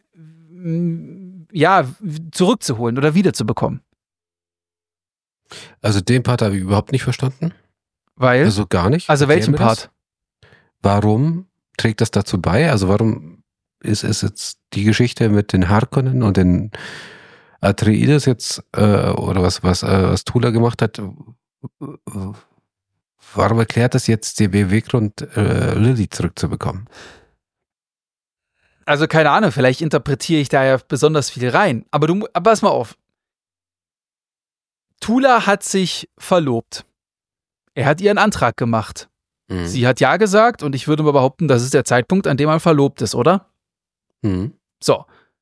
zurückzuholen oder wiederzubekommen. Also den Part habe ich überhaupt nicht verstanden. Weil? Also gar nicht. Also welchen Part? Warum trägt das dazu bei? Also warum ist jetzt die Geschichte mit den Harkonnen und den Atreides jetzt, oder was Tula gemacht hat, warum erklärt das jetzt den Beweggrund, Lily zurückzubekommen? Also keine Ahnung, vielleicht interpretiere ich da ja besonders viel rein. Aber pass mal auf. Tula hat sich verlobt. Er hat ihr einen Antrag gemacht. Mhm. Sie hat ja gesagt und ich würde mal behaupten, das ist der Zeitpunkt, an dem man verlobt ist, oder? Mhm. So.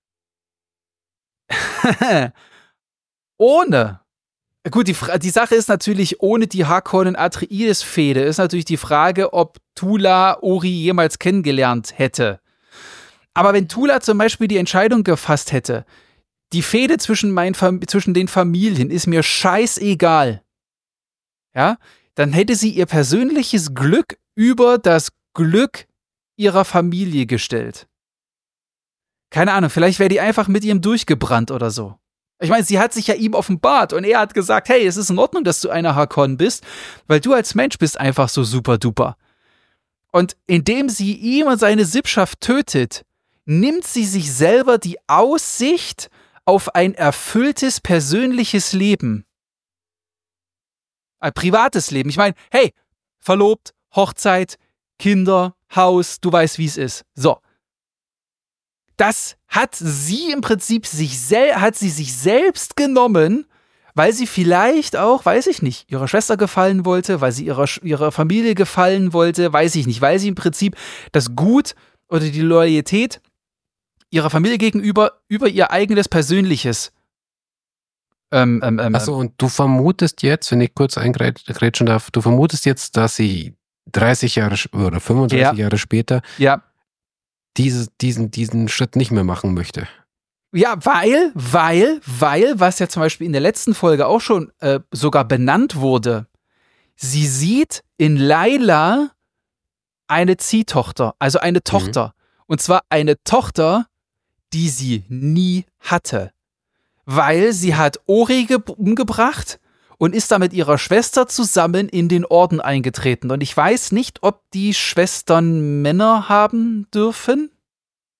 Gut, die Sache ist natürlich, ohne die Harkonnen-Atreides-Fehde ist natürlich die Frage, ob Tula Ori jemals kennengelernt hätte. Aber wenn Tula zum Beispiel die Entscheidung gefasst hätte, die Fehde zwischen den Familien ist mir scheißegal, ja, dann hätte sie ihr persönliches Glück über das Glück ihrer Familie gestellt. Keine Ahnung, vielleicht wäre die einfach mit ihm durchgebrannt oder so. Ich meine, sie hat sich ja ihm offenbart und er hat gesagt, hey, es ist in Ordnung, dass du eine Harkonnen bist, weil du als Mensch bist einfach so super duper. Und indem sie ihm und seine Sippschaft tötet, nimmt sie sich selber die Aussicht auf ein erfülltes persönliches Leben. Ein privates Leben. Ich meine, hey, verlobt, Hochzeit, Kinder, Haus, du weißt, wie es ist. So. Das hat sie im Prinzip sich selbst genommen, weil sie vielleicht auch, weiß ich nicht, ihrer Schwester gefallen wollte, weil sie ihrer Familie gefallen wollte, weiß ich nicht, weil sie im Prinzip das Gut oder die Loyalität ihrer Familie gegenüber über ihr eigenes persönliches. Achso, und du vermutest jetzt, wenn ich kurz eingrätschen darf, du vermutest jetzt, dass sie 30 Jahre oder 35 Jahre später diesen Schritt nicht mehr machen möchte. Ja, weil, was ja zum Beispiel in der letzten Folge auch schon sogar benannt wurde, sie sieht in Layla eine Ziehtochter, also eine Tochter. Und zwar eine Tochter, die sie nie hatte. Weil sie hat Ori umgebracht und ist da mit ihrer Schwester zusammen in den Orden eingetreten. Und ich weiß nicht, ob die Schwestern Männer haben dürfen.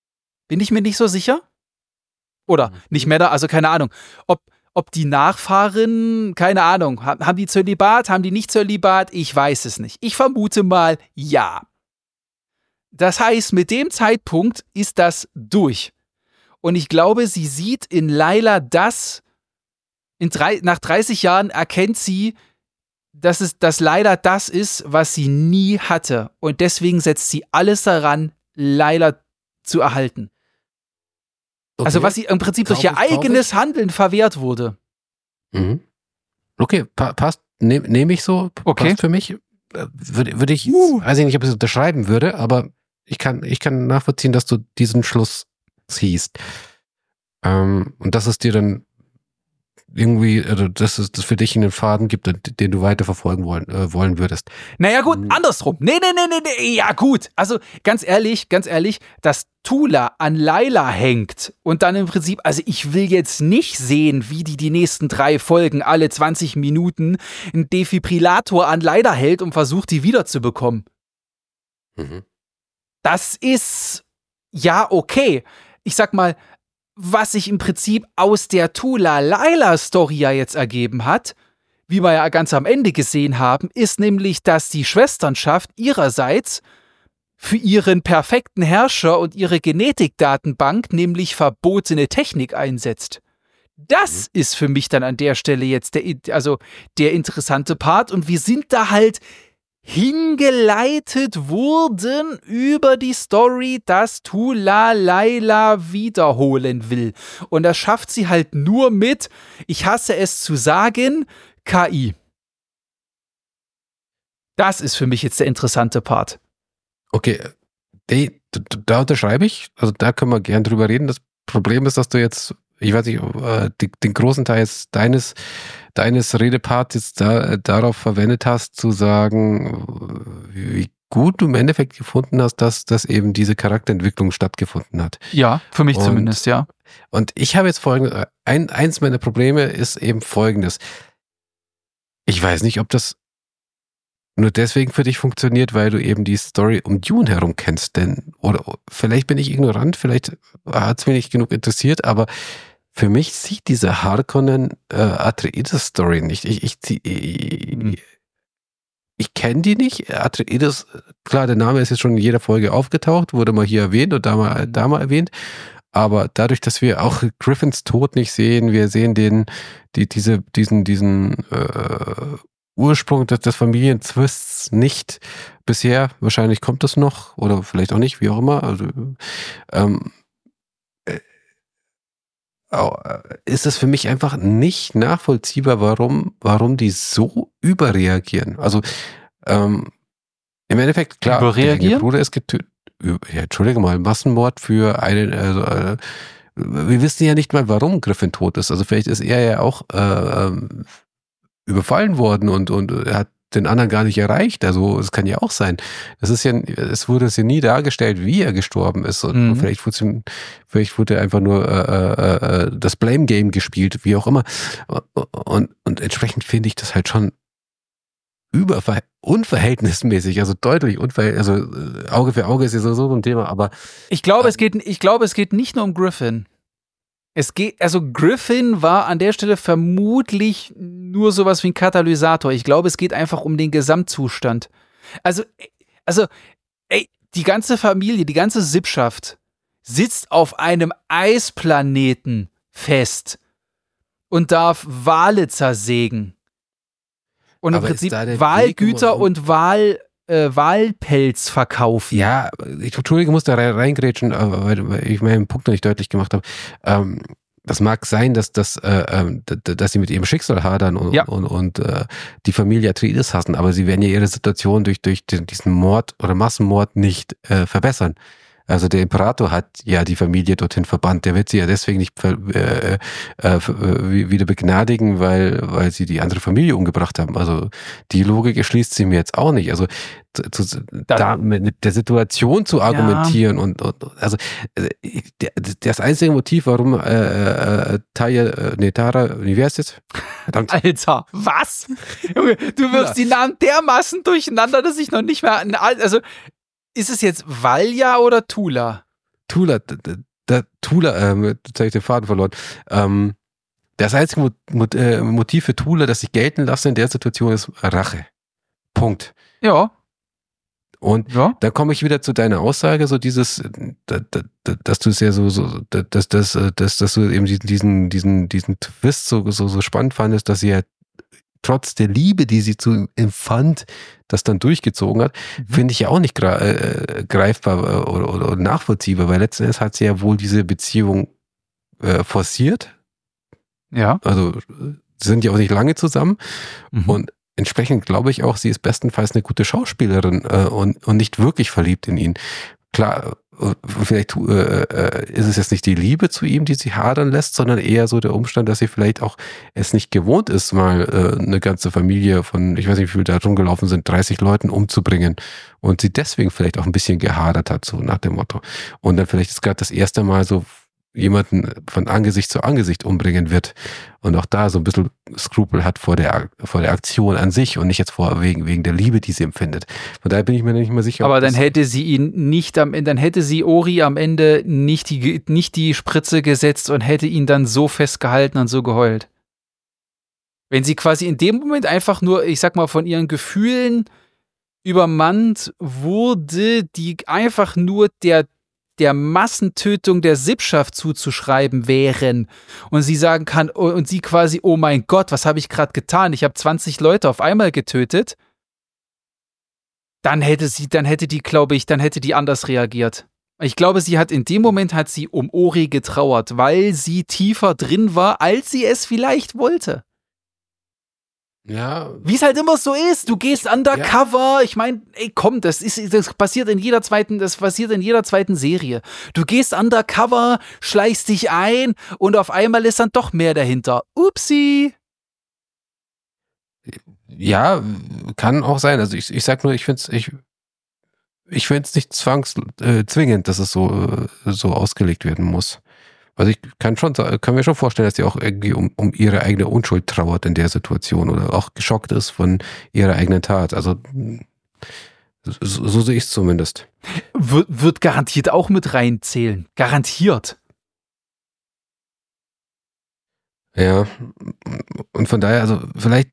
Bin ich mir nicht so sicher. Oder nicht mehr da, also keine Ahnung. Ob die Nachfahren, keine Ahnung, haben die Zölibat, haben die nicht Zölibat? Ich weiß es nicht. Ich vermute mal, ja. Das heißt, mit dem Zeitpunkt ist das durch. Und ich glaube, sie sieht in Layla das, nach 30 Jahren erkennt sie, dass Layla das ist, was sie nie hatte. Und deswegen setzt sie alles daran, Layla zu erhalten. Okay. Also was sie im Prinzip durch ihr eigenes Handeln verwehrt wurde. Mhm. Okay, passt. Nehme ich so. Okay. Passt für mich. Würde ich, weiß ich nicht, ob ich es unterschreiben würde, aber ich kann nachvollziehen, dass du diesen Schluss ziehst. Und dass es dir dann irgendwie, also dass es das für dich einen Faden gibt, den du weiter verfolgen wollen würdest. Naja gut, andersrum. Nee, ja gut. Also ganz ehrlich, dass Tula an Layla hängt und dann im Prinzip, also ich will jetzt nicht sehen, wie die nächsten 3 Folgen alle 20 Minuten einen Defibrillator an Layla hält und versucht, die wiederzubekommen. Mhm. Das ist ja okay. Ich sag mal, was sich im Prinzip aus der Tula-Layla-Story ja jetzt ergeben hat, wie wir ja ganz am Ende gesehen haben, ist nämlich, dass die Schwesternschaft ihrerseits für ihren perfekten Herrscher und ihre Genetikdatenbank nämlich verbotene Technik einsetzt. Das ist für mich dann an der Stelle jetzt der interessante Part und wir sind da halt hingeleitet wurden über die Story, dass Tula Layla wiederholen will. Und das schafft sie halt nur mit, ich hasse es zu sagen, KI. Das ist für mich jetzt der interessante Part. Okay, da unterschreibe ich. Also da können wir gern drüber reden. Das Problem ist, dass du jetzt, ich weiß nicht, den großen Teil deines Redeparts jetzt darauf verwendet hast, zu sagen, wie gut du im Endeffekt gefunden hast, dass eben diese Charakterentwicklung stattgefunden hat. Ja, für mich zumindest, ja. Und ich habe jetzt eins meiner Probleme ist eben folgendes. Ich weiß nicht, ob das nur deswegen für dich funktioniert, weil du eben die Story um Dune herum kennst, oder vielleicht bin ich ignorant, vielleicht hat es mich nicht genug interessiert, aber für mich sieht diese Harkonnen Atreides-Story nicht. Ich kenne die nicht. Atreides, klar, der Name ist jetzt schon in jeder Folge aufgetaucht, wurde mal hier erwähnt und da mal erwähnt. Aber dadurch, dass wir auch Griffins Tod nicht sehen, wir sehen diesen Ursprung des Familienzwists nicht bisher. Wahrscheinlich kommt das noch oder vielleicht auch nicht, wie auch immer. Also, ist es für mich einfach nicht nachvollziehbar, warum die so überreagieren. Also im Endeffekt, klar, überreagieren? Der Bruder ist getötet. Ja, Entschuldige mal, Massenmord für einen, wir wissen ja nicht mal, warum Griffin tot ist. Also vielleicht ist er ja auch überfallen worden und er hat den anderen gar nicht erreicht. Also es kann ja auch sein. Es wurde ja nie dargestellt, wie er gestorben ist. Und vielleicht wurde einfach nur das Blame Game gespielt, wie auch immer. Und entsprechend finde ich das halt schon unverhältnismäßig, also deutlich unverhältnismäßig. Also Auge für Auge ist ja so ein Thema, aber ich glaube, es geht nicht nur um Griffin. Griffin war an der Stelle vermutlich nur sowas wie ein Katalysator. Ich glaube, es geht einfach um den Gesamtzustand. Die ganze Familie, die ganze Sippschaft sitzt auf einem Eisplaneten fest und darf Wale zersägen. Und im Prinzip Walgüter und Walpelz verkaufen. Ja, ich muss da reingrätschen, weil ich meinen Punkt noch nicht deutlich gemacht habe. Das mag sein, dass sie mit ihrem Schicksal hadern und die Familie Atreides hassen, aber sie werden ja ihre Situation durch diesen Mord oder Massenmord nicht verbessern. Also der Imperator hat ja die Familie dorthin verbannt. Der wird sie ja deswegen nicht wieder begnadigen, weil sie die andere Familie umgebracht haben. Also die Logik erschließt sie mir jetzt auch nicht. Also da mit der Situation zu argumentieren und also das einzige Motiv, warum Tara, wie heißt es? Verdammt. Alter, was? Junge, du wirfst die Namen dermaßen durcheinander, dass ich noch nicht mehr, also ist es jetzt Valja oder Tula? Tula, der Tula, jetzt habe ich den Faden verloren, das einzige Motiv für Tula, das ich gelten lasse in der Situation, ist Rache. Punkt. Ja. Und da komme ich wieder zu deiner Aussage, so dieses, dass du es ja dass du eben diesen Twist so spannend fandest, dass sie ja trotz der Liebe, die sie zu ihm empfand, das dann durchgezogen hat, finde ich ja auch nicht greifbar oder nachvollziehbar, weil letzten Endes hat sie ja wohl diese Beziehung forciert. Ja. Also sind ja auch nicht lange zusammen und entsprechend glaube ich auch, sie ist bestenfalls eine gute Schauspielerin und nicht wirklich verliebt in ihn. Klar, vielleicht ist es jetzt nicht die Liebe zu ihm, die sie hadern lässt, sondern eher so der Umstand, dass sie vielleicht auch es nicht gewohnt ist, mal eine ganze Familie von, ich weiß nicht, wie viele da rumgelaufen sind, 30 Leuten umzubringen und sie deswegen vielleicht auch ein bisschen gehadert hat, so nach dem Motto. Und dann vielleicht ist gerade das erste Mal so jemanden von Angesicht zu Angesicht umbringen wird und auch da so ein bisschen Skrupel hat vor der Aktion an sich und nicht jetzt wegen der Liebe, die sie empfindet. Von daher bin ich mir nicht mehr sicher. Aber dann hätte sie ihn nicht dann hätte sie Ori am Ende nicht die Spritze gesetzt und hätte ihn dann so festgehalten und so geheult. Wenn sie quasi in dem Moment einfach nur, ich sag mal, von ihren Gefühlen übermannt wurde, die einfach nur der Massentötung der Sippschaft zuzuschreiben wären und sie sagen kann, und sie quasi, oh mein Gott, was habe ich gerade getan? Ich habe 20 Leute auf einmal getötet. Dann hätte die anders reagiert. Ich glaube, in dem Moment hat sie um Ori getrauert, weil sie tiefer drin war, als sie es vielleicht wollte. Ja. Wie es halt immer so ist, du gehst undercover, ich meine, ey komm, das passiert in jeder zweiten Serie. Du gehst undercover, schleichst dich ein und auf einmal ist dann doch mehr dahinter. Upsi! Ja, kann auch sein. Also ich sag nur, ich find's nicht zwingend, dass es so ausgelegt werden muss. Also ich kann mir schon vorstellen, dass sie auch irgendwie um ihre eigene Unschuld trauert in der Situation oder auch geschockt ist von ihrer eigenen Tat. Also so sehe ich es zumindest. Wird garantiert auch mit reinzählen. Garantiert. Ja, und von daher, also vielleicht,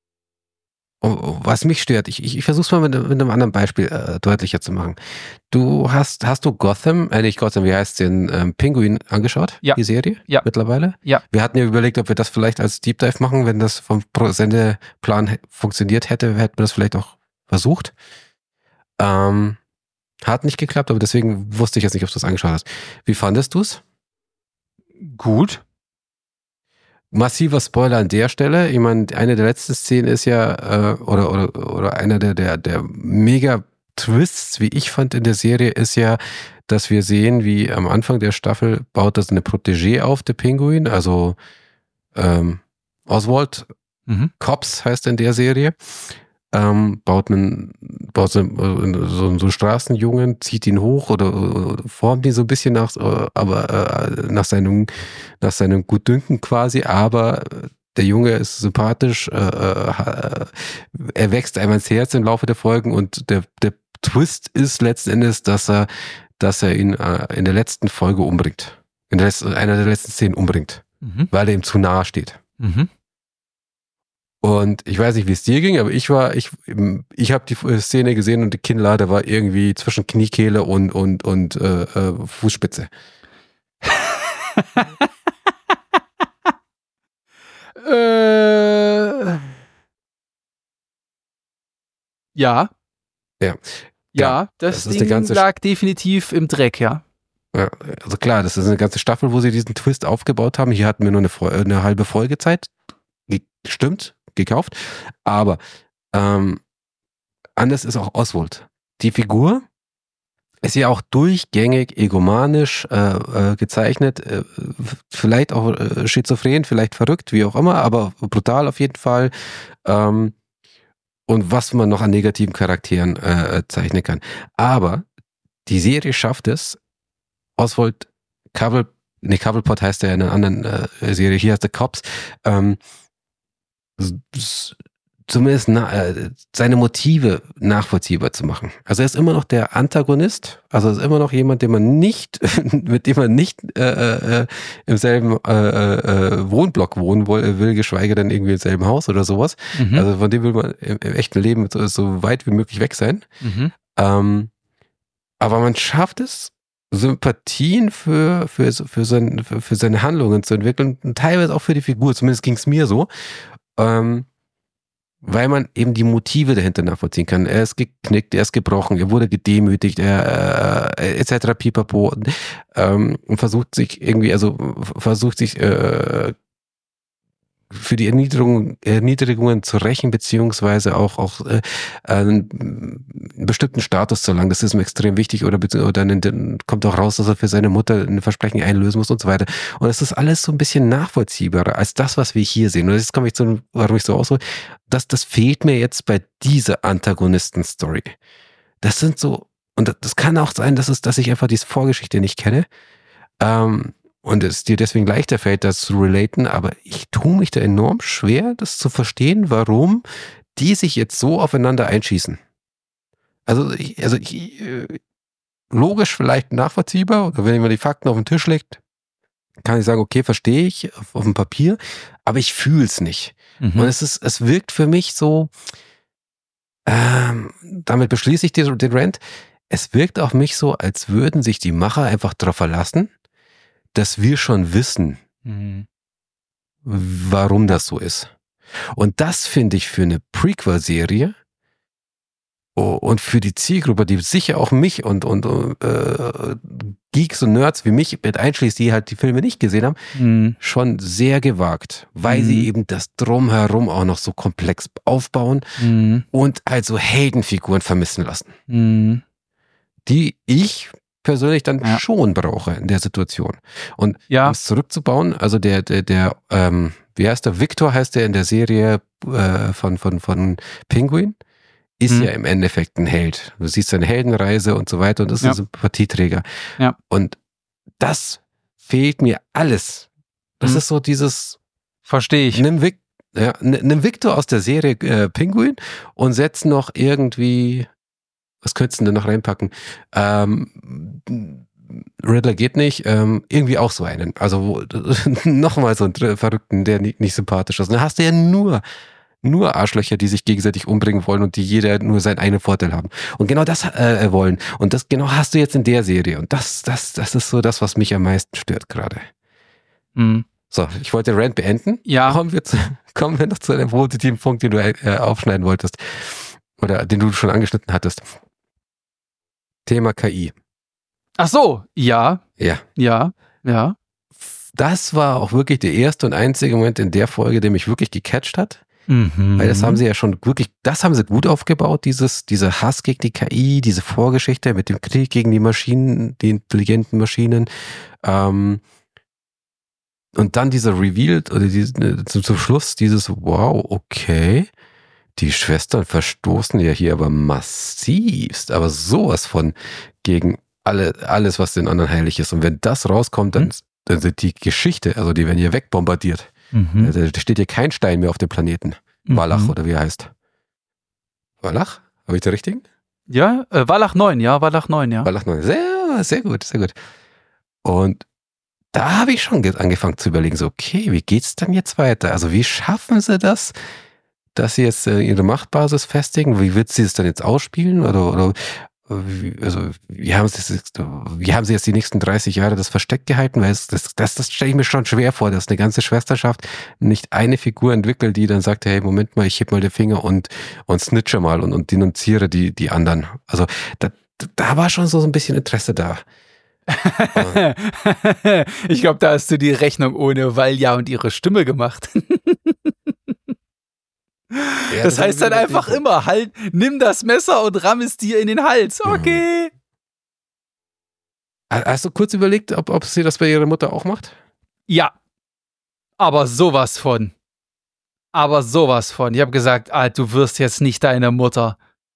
was mich stört, ich versuche es mal mit einem anderen Beispiel deutlicher zu machen. Hast du Gotham, nicht Gotham, wie heißt den, Pinguin angeschaut? Ja. Die Serie? Ja. Mittlerweile? Ja. Wir hatten ja überlegt, ob wir das vielleicht als Deep Dive machen, wenn das vom Sendeplan funktioniert hätte, hätten wir das vielleicht auch versucht. Hat nicht geklappt, aber deswegen wusste ich jetzt nicht, ob du es angeschaut hast. Wie fandest du es? Gut. Massiver Spoiler an der Stelle. Ich meine, eine der letzten Szenen ist ja, oder einer der mega Twists, wie ich fand in der Serie, ist ja, dass wir sehen, wie am Anfang der Staffel baut das eine Protégé auf, der Pinguin, also Oswald Cobbs heißt in der Serie, baut so einen Straßenjungen, zieht ihn hoch oder formt ihn so ein bisschen nach seinem Gutdünken quasi, aber der Junge ist sympathisch, er wächst einem ins Herz im Laufe der Folgen und der Twist ist letzten Endes, dass er ihn in der letzten Folge umbringt. Einer der letzten Szenen umbringt, weil er ihm zu nahe steht. Und ich weiß nicht, wie es dir ging, aber ich habe die Szene gesehen und die Kinnlade war irgendwie zwischen Kniekehle und Fußspitze. Ja. Ja. Ja, das Ding lag definitiv im Dreck, ja. Ja, also klar, das ist eine ganze Staffel, wo sie diesen Twist aufgebaut haben. Hier hatten wir nur eine halbe Folgezeit. Stimmt, gekauft. Aber anders ist auch Oswald. Die Figur ist ja auch durchgängig egomanisch gezeichnet. Vielleicht auch schizophren, vielleicht verrückt, wie auch immer, aber brutal auf jeden Fall. Und was man noch an negativen Charakteren zeichnen kann. Aber die Serie schafft es, Oswald Cobblepot heißt er in einer anderen Serie, hier heißt der Cobbs, zumindest seine Motive nachvollziehbar zu machen. Also er ist immer noch der Antagonist, also ist immer noch jemand, mit dem man nicht im selben Wohnblock wohnen will, geschweige denn irgendwie im selben Haus oder sowas. Mhm. Also von dem will man im echten Leben so weit wie möglich weg sein. Mhm. Aber man schafft es, Sympathien für seine Handlungen zu entwickeln und teilweise auch für die Figur, zumindest ging es mir so. Weil man eben die Motive dahinter nachvollziehen kann. Er ist geknickt, er ist gebrochen, er wurde gedemütigt, etc. pipapo und versucht sich für die Erniedrigungen zu rächen, beziehungsweise auch einen bestimmten Status zu erlangen. Das ist ihm extrem wichtig oder dann kommt auch raus, dass er für seine Mutter ein Versprechen einlösen muss und so weiter. Und es ist alles so ein bisschen nachvollziehbarer als das, was wir hier sehen. Und jetzt komme ich zu, warum ich so aushole. Das fehlt mir jetzt bei dieser Antagonisten-Story. Das sind so, und das kann auch sein, dass ich einfach diese Vorgeschichte nicht kenne. Und es dir deswegen leichter fällt, das zu relaten, aber ich tue mich da enorm schwer, das zu verstehen, warum die sich jetzt so aufeinander einschießen. Also logisch vielleicht nachvollziehbar, oder wenn jemand die Fakten auf den Tisch legt, kann ich sagen, okay, verstehe ich auf dem Papier, aber ich fühle es nicht. Mhm. Und es wirkt für mich so, damit beschließe ich den Rant, es wirkt auf mich so, als würden sich die Macher einfach darauf verlassen, dass wir schon wissen, warum das so ist. Und das finde ich für eine Prequel-Serie und für die Zielgruppe, die sicher auch mich und Geeks und Nerds wie mich mit einschließt, die halt die Filme nicht gesehen haben, schon sehr gewagt, weil sie eben das Drumherum auch noch so komplex aufbauen und halt so Heldenfiguren vermissen lassen. Die ich persönlich dann schon brauche in der Situation. Und um es zurückzubauen, also der wie heißt der? Victor heißt der in der Serie von Penguin, ist ja im Endeffekt ein Held. Du siehst seine Heldenreise und so weiter und ist ein Sympathieträger. Ja. Und das fehlt mir alles. Das ist so dieses... Verstehe ich. Nimm Victor aus der Serie Penguin und setz noch irgendwie... Was könntest du denn noch reinpacken? Riddler geht nicht. Irgendwie auch so einen. Also nochmal so einen Verrückten, der nicht sympathisch ist. Und dann hast du ja nur Arschlöcher, die sich gegenseitig umbringen wollen und die jeder nur seinen einen Vorteil haben. Und genau das wollen. Und das genau hast du jetzt in der Serie. Und das ist so das, was mich am meisten stört gerade. So, ich wollte Rant beenden. Ja. Kommen wir noch zu einem positiven Punkt, den du aufschneiden wolltest. Oder den du schon angeschnitten hattest. Thema KI. Ach so, ja. Das war auch wirklich der erste und einzige Moment in der Folge, der mich wirklich gecatcht hat. Weil das haben sie ja schon wirklich, das haben sie gut aufgebaut, dieser Hass gegen die KI, diese Vorgeschichte mit dem Krieg gegen die Maschinen, die intelligenten Maschinen. Und dann dieser Reveal, oder zum Schluss dieses, wow, okay, die Schwestern verstoßen ja hier aber massivst, aber sowas von gegen alles, was den anderen heilig ist. Und wenn das rauskommt, dann sind die Geschichte, also die werden hier wegbombardiert. Da steht hier kein Stein mehr auf dem Planeten. Wallach, oder wie er heißt. Wallach? Habe ich den richtigen? Ja, Wallach 9, ja. Wallach 9, sehr gut, sehr gut. Und da habe ich schon angefangen zu überlegen, so, okay, wie geht's dann jetzt weiter? Also wie schaffen sie das, dass sie jetzt ihre Machtbasis festigen? Wie wird sie es dann jetzt ausspielen? Oder wie haben sie jetzt die nächsten 30 Jahre das versteckt gehalten? Weil das stelle ich mir schon schwer vor, dass eine ganze Schwesterschaft nicht eine Figur entwickelt, die dann sagt, hey, Moment mal, ich heb mal den Finger und snitche mal und denunziere die anderen. Also da war schon so ein bisschen Interesse da. Ich glaube, da hast du die Rechnung ohne Valja und ihre Stimme gemacht. Ja, das heißt dann einfach immer, halt, nimm das Messer und ramm es dir in den Hals. Okay. Hast du kurz überlegt, ob sie das bei ihrer Mutter auch macht? Ja. Aber sowas von. Ich habe gesagt, du wirst jetzt nicht deine Mutter.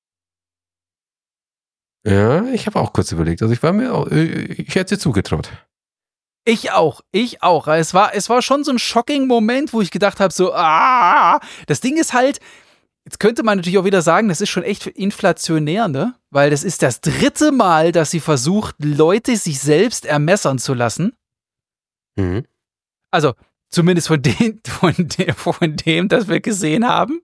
Ja, ich habe auch kurz überlegt. Also ich hätte sie zugetraut. Ich auch. Es war schon so ein shocking Moment, wo ich gedacht habe, so, das Ding ist halt, Jetzt könnte man natürlich auch wieder sagen, das ist schon echt inflationär, ne? Weil das ist das 3. Mal, dass sie versucht, Leute sich selbst ermessern zu lassen. Mhm. Also, zumindest von dem, das wir gesehen haben.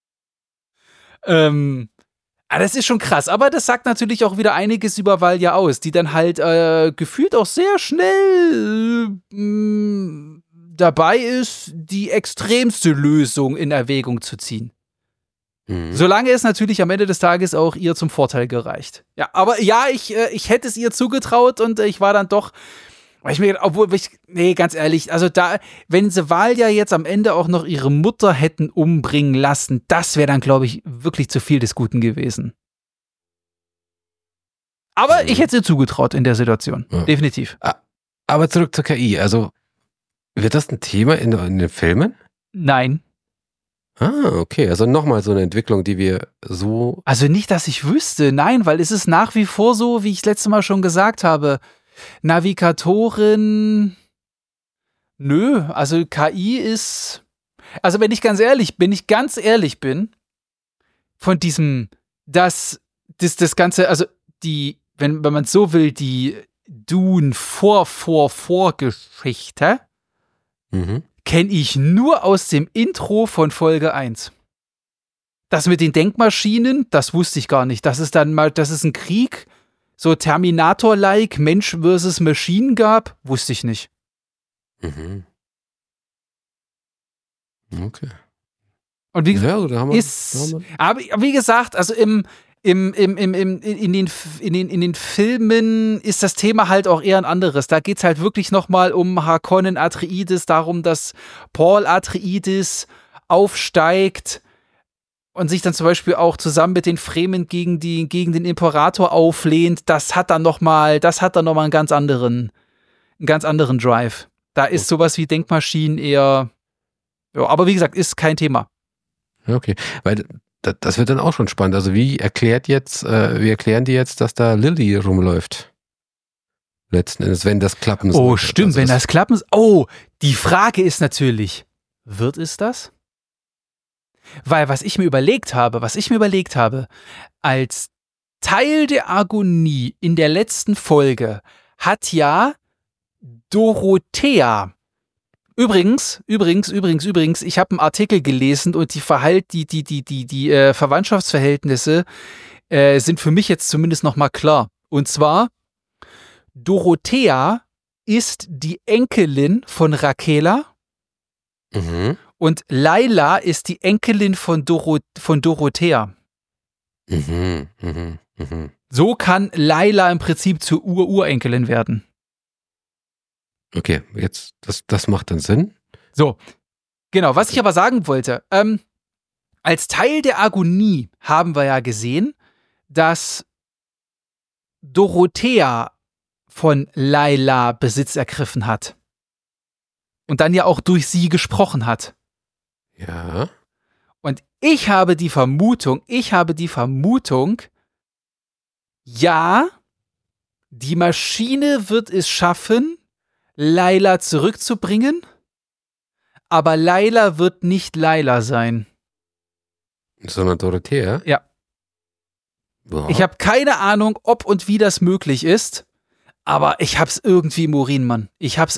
Das ist schon krass. Aber das sagt natürlich auch wieder einiges über Valja aus, die dann halt gefühlt auch sehr schnell dabei ist, die extremste Lösung in Erwägung zu ziehen. Solange es natürlich am Ende des Tages auch ihr zum Vorteil gereicht. Ja, aber ja, ich hätte es ihr zugetraut und ich war dann doch, weil ich mir, nee, ganz ehrlich, also wenn sie Valja jetzt am Ende auch noch ihre Mutter hätten umbringen lassen, das wäre dann, glaube ich, wirklich zu viel des Guten gewesen. Aber ich hätte sie zugetraut in der Situation, definitiv. Aber zurück zur KI, also wird das ein Thema in den Filmen? Nein. Okay, also nochmal so eine Entwicklung, die wir so... Also nicht, dass ich wüsste, nein, weil es ist nach wie vor so, wie ich das letzte Mal schon gesagt habe, Navigatorin, nö, also KI ist, also wenn ich ganz ehrlich bin, von diesem, das Ganze, also wenn man so will, die Dune-Vorgeschichte, kenne ich nur aus dem Intro von Folge 1. Das mit den Denkmaschinen, das wusste ich gar nicht. Das ist ein Krieg, so Terminator-like, Mensch versus Maschinen gab, wusste ich nicht. Okay. Und aber wie gesagt, also in den Filmen ist das Thema halt auch eher ein anderes. Da geht es halt wirklich nochmal um Harkonnen Atreides, darum, dass Paul Atreides aufsteigt und sich dann zum Beispiel auch zusammen mit den Fremen gegen den Imperator auflehnt. Das hat dann nochmal einen ganz anderen Drive. Da ist sowas wie Denkmaschinen eher, ja, aber wie gesagt, ist kein Thema. Okay, weil das wird dann auch schon spannend. Also wie erklären die jetzt, dass da Lily rumläuft? Letzten Endes, wenn das klappen soll. Oh, stimmt, wenn das klappen soll. Oh, die Frage ist natürlich, wird es das? Weil was ich mir überlegt habe, als Teil der Agonie in der letzten Folge hat ja Dorothea. Übrigens, ich habe einen Artikel gelesen und die Verwandtschaftsverhältnisse sind für mich jetzt zumindest nochmal klar. Und zwar, Dorothea ist die Enkelin von Rakela und Laila ist die Enkelin von Dorothea. So kann Laila im Prinzip zur Urenkelin werden. Okay, jetzt, das macht dann Sinn. So, genau, was ich aber sagen wollte, als Teil der Agonie haben wir ja gesehen, dass Dorothea von Laila Besitz ergriffen hat. Und dann ja auch durch sie gesprochen hat. Ja. Und ich habe die Vermutung, ja, die Maschine wird es schaffen, Laila zurückzubringen, aber Laila wird nicht Laila sein. Sondern Dorothea? Ja. Boah. Ich habe keine Ahnung, ob und wie das möglich ist, aber ich hab's irgendwie im Urin, Mann.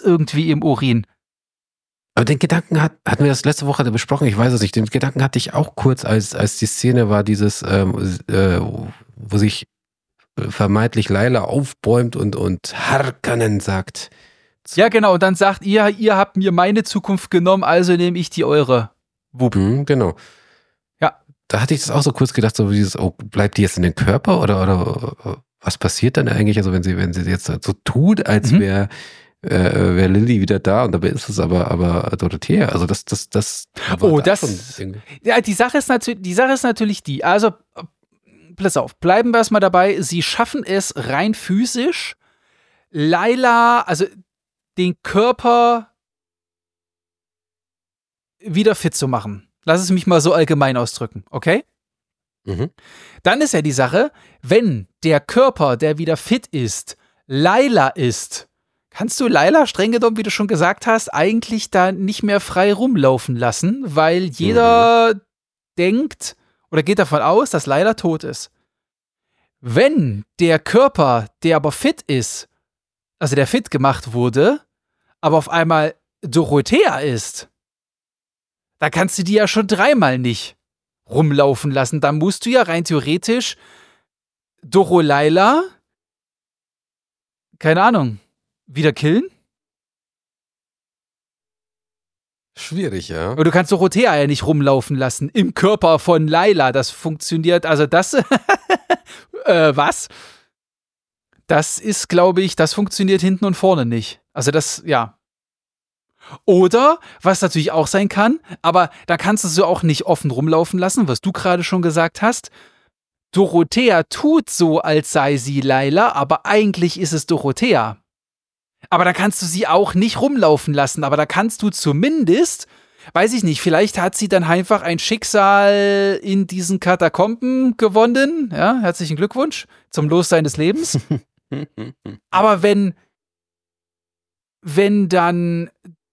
Aber den Gedanken hatten wir das letzte Woche besprochen, ich weiß es nicht, den Gedanken hatte ich auch kurz, als die Szene war, dieses, wo sich vermeintlich Laila aufbäumt und Harkonnen sagt. Ja, genau, und dann sagt ihr habt mir meine Zukunft genommen, also nehme ich die eure. Wupp. Genau. Ja. Da hatte ich das auch so kurz gedacht, so dieses, bleibt die jetzt in den Körper oder was passiert dann eigentlich, also wenn sie jetzt so tut, als wäre Lily wieder da und dabei ist es aber Dorothea, also das ja, die Sache ist natürlich die, also pass auf, bleiben wir erstmal dabei, sie schaffen es rein physisch, Laila, also den Körper wieder fit zu machen. Lass es mich mal so allgemein ausdrücken, okay? Dann ist ja die Sache, wenn der Körper, der wieder fit ist, Laila ist, kannst du Laila, streng genommen, wie du schon gesagt hast, eigentlich da nicht mehr frei rumlaufen lassen, weil jeder denkt, oder geht davon aus, dass Layla tot ist. Wenn der Körper, der aber fit ist, also der fit gemacht wurde, aber auf einmal Dorothea ist, da kannst du die ja schon 3-mal nicht rumlaufen lassen. Da musst du ja rein theoretisch Layla, keine Ahnung, wieder killen. Schwierig, ja. Aber du kannst Dorothea ja nicht rumlaufen lassen im Körper von Layla. Das funktioniert, also das, was? Das ist, glaube ich, das funktioniert hinten und vorne nicht. Also das, ja. Oder, was natürlich auch sein kann, aber da kannst du sie auch nicht offen rumlaufen lassen, was du gerade schon gesagt hast. Dorothea tut so, als sei sie Layla, aber eigentlich ist es Dorothea. Aber da kannst du sie auch nicht rumlaufen lassen, aber da kannst du zumindest, weiß ich nicht, vielleicht hat sie dann einfach ein Schicksal in diesen Katakomben gewonnen. Ja, herzlichen Glückwunsch zum Lossein des Lebens. Aber wenn dann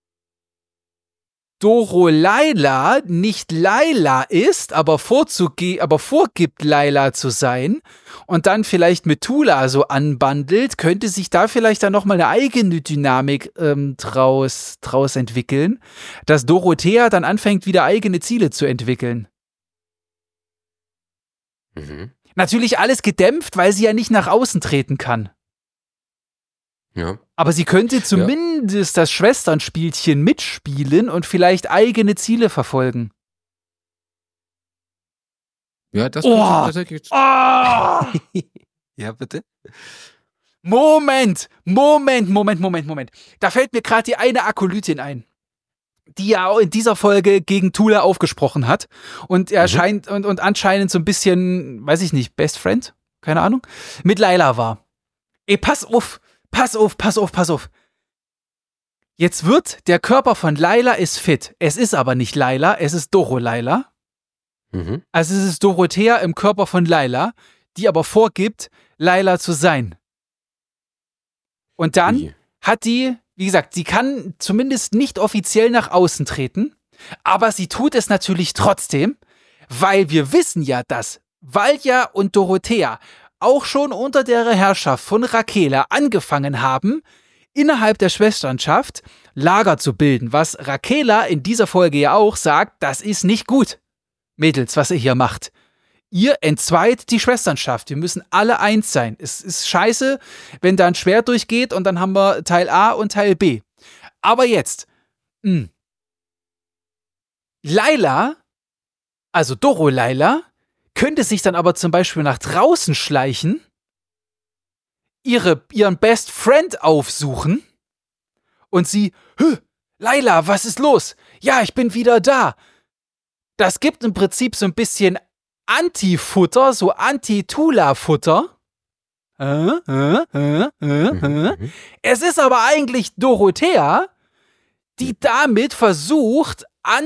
Layla nicht Layla ist, aber vorgibt Layla zu sein und dann vielleicht mit Tula so anbandelt, könnte sich da vielleicht dann nochmal eine eigene Dynamik draus entwickeln, dass Dorothea dann anfängt, wieder eigene Ziele zu entwickeln. Mhm. Natürlich alles gedämpft, weil sie ja nicht nach außen treten kann. Ja. Aber sie könnte zumindest das Schwesternspielchen mitspielen und vielleicht eigene Ziele verfolgen. Ja, das Oh! tatsächlich. Oh! Ja, bitte? Moment. Da fällt mir gerade die eine Akolytin ein, die ja auch in dieser Folge gegen Tula aufgesprochen hat und erscheint und anscheinend so ein bisschen, weiß ich nicht, Best Friend, keine Ahnung, mit Layla war. Ey, pass auf. Jetzt wird der Körper von Layla ist fit. Es ist aber nicht Layla, es ist Layla. Mhm. Also es ist Dorothea im Körper von Layla, die aber vorgibt, Layla zu sein. Und dann hat die, wie gesagt, sie kann zumindest nicht offiziell nach außen treten, aber sie tut es natürlich trotzdem, weil wir wissen ja, dass Valja und Dorothea auch schon unter der Herrschaft von Rakela angefangen haben, innerhalb der Schwesternschaft Lager zu bilden, was Rakela in dieser Folge ja auch sagt, das ist nicht gut. Mädels, was ihr hier macht. Ihr entzweit die Schwesternschaft. Wir müssen alle eins sein. Es ist scheiße, wenn da ein Schwert durchgeht und dann haben wir Teil A und Teil B. Aber jetzt, Layla, also Layla, könnte sich dann aber zum Beispiel nach draußen schleichen, ihren Best Friend aufsuchen und sie, Layla, was ist los? Ja, ich bin wieder da. Das gibt im Prinzip so ein bisschen Anti-Futter, so Anti-Tula-Futter. Es ist aber eigentlich Dorothea, die damit versucht,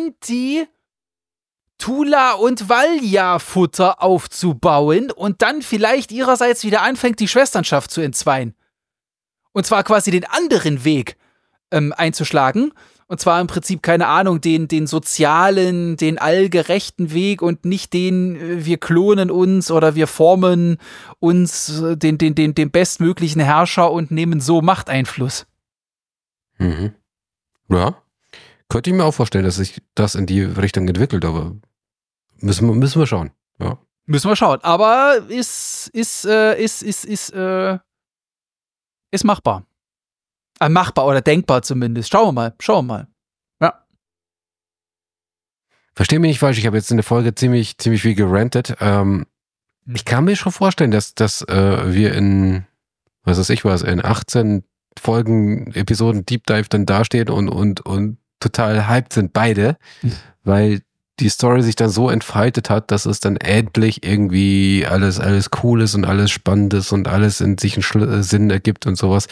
Anti-Tula- und Valja-Futter aufzubauen und dann vielleicht ihrerseits wieder anfängt, die Schwesternschaft zu entzweien. Und zwar quasi den anderen Weg einzuschlagen. Und zwar im Prinzip, keine Ahnung, den sozialen, den allgerechten Weg und nicht den, wir klonen uns oder wir formen uns den bestmöglichen Herrscher und nehmen so Machteinfluss. Mhm. Ja, könnte ich mir auch vorstellen, dass sich das in die Richtung entwickelt, aber müssen wir schauen. Ja. Müssen wir schauen. Aber ist machbar. Machbar oder denkbar zumindest. Schauen wir mal. Ja. Versteh mich nicht falsch, ich habe jetzt in der Folge ziemlich viel gerantet. Ich kann mir schon vorstellen, dass wir in 18 Folgen, Episoden Deep Dive dann dastehen und total hyped sind beide, weil die Story sich dann so entfaltet hat, dass es dann endlich irgendwie alles cool ist und alles spannend ist und alles in sich einen Sinn ergibt und sowas.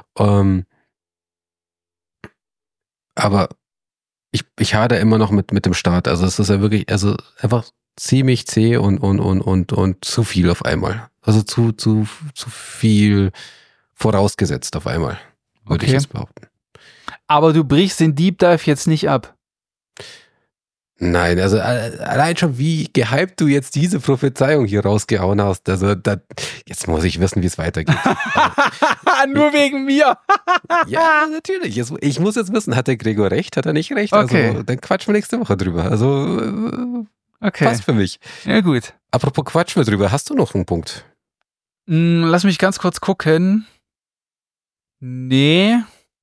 Aber ich hadere immer noch mit dem Start. Also es ist ja wirklich, also einfach ziemlich zäh und zu viel auf einmal. Also zu viel vorausgesetzt auf einmal, würde ich jetzt behaupten. Aber du brichst den Deep Dive jetzt nicht ab. Nein, also allein schon, wie gehypt du jetzt diese Prophezeiung hier rausgehauen hast. Also jetzt muss ich wissen, wie es weitergeht. Nur wegen mir. Ja, natürlich. Ich muss jetzt wissen, hat der Gregor recht, hat er nicht recht? Okay. Also dann quatschen wir nächste Woche drüber. Also passt für mich. Ja, gut. Apropos quatschen wir drüber. Hast du noch einen Punkt? Lass mich ganz kurz gucken. Nee.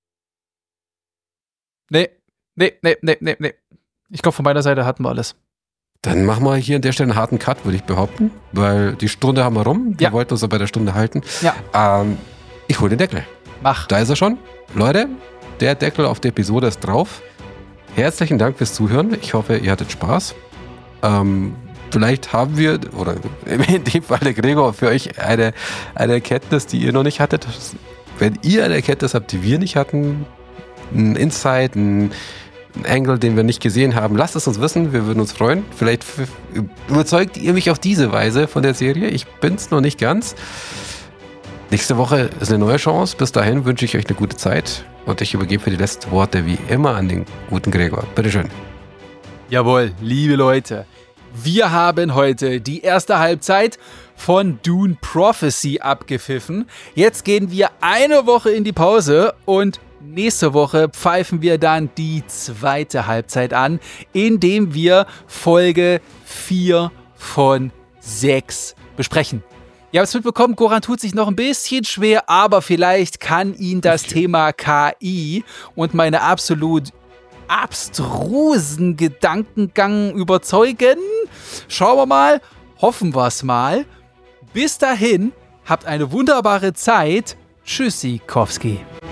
Ich glaube, von meiner Seite hatten wir alles. Dann machen wir hier an der Stelle einen harten Cut, würde ich behaupten, weil die Stunde haben wir rum. Wir wollten uns aber bei der Stunde halten. Ja. Ich hole den Deckel. Mach. Da ist er schon. Leute, der Deckel auf der Episode ist drauf. Herzlichen Dank fürs Zuhören. Ich hoffe, ihr hattet Spaß. Vielleicht haben wir, oder in dem Fall der Gregor, für euch eine Erkenntnis, die ihr noch nicht hattet. Wenn ihr eine Erkenntnis habt, die wir nicht hatten, ein Insight, ein Angle, den wir nicht gesehen haben, lasst es uns wissen, wir würden uns freuen. Vielleicht überzeugt ihr mich auf diese Weise von der Serie. Ich bin's noch nicht ganz. Nächste Woche ist eine neue Chance. Bis dahin wünsche ich euch eine gute Zeit und ich übergebe für die letzten Worte wie immer an den guten Gregor. Bitteschön. Jawohl, liebe Leute. Wir haben heute die erste Halbzeit von Dune Prophecy abgepfiffen. Jetzt gehen wir eine Woche in die Pause und nächste Woche pfeifen wir dann die zweite Halbzeit an, indem wir Folge 4 von 6 besprechen. Ihr habt es mitbekommen, Goran tut sich noch ein bisschen schwer, aber vielleicht kann ihn das Thema KI und meine absolut abstrusen Gedankengang überzeugen. Schauen wir mal, hoffen wir es mal. Bis dahin, habt eine wunderbare Zeit. Tschüssikowski.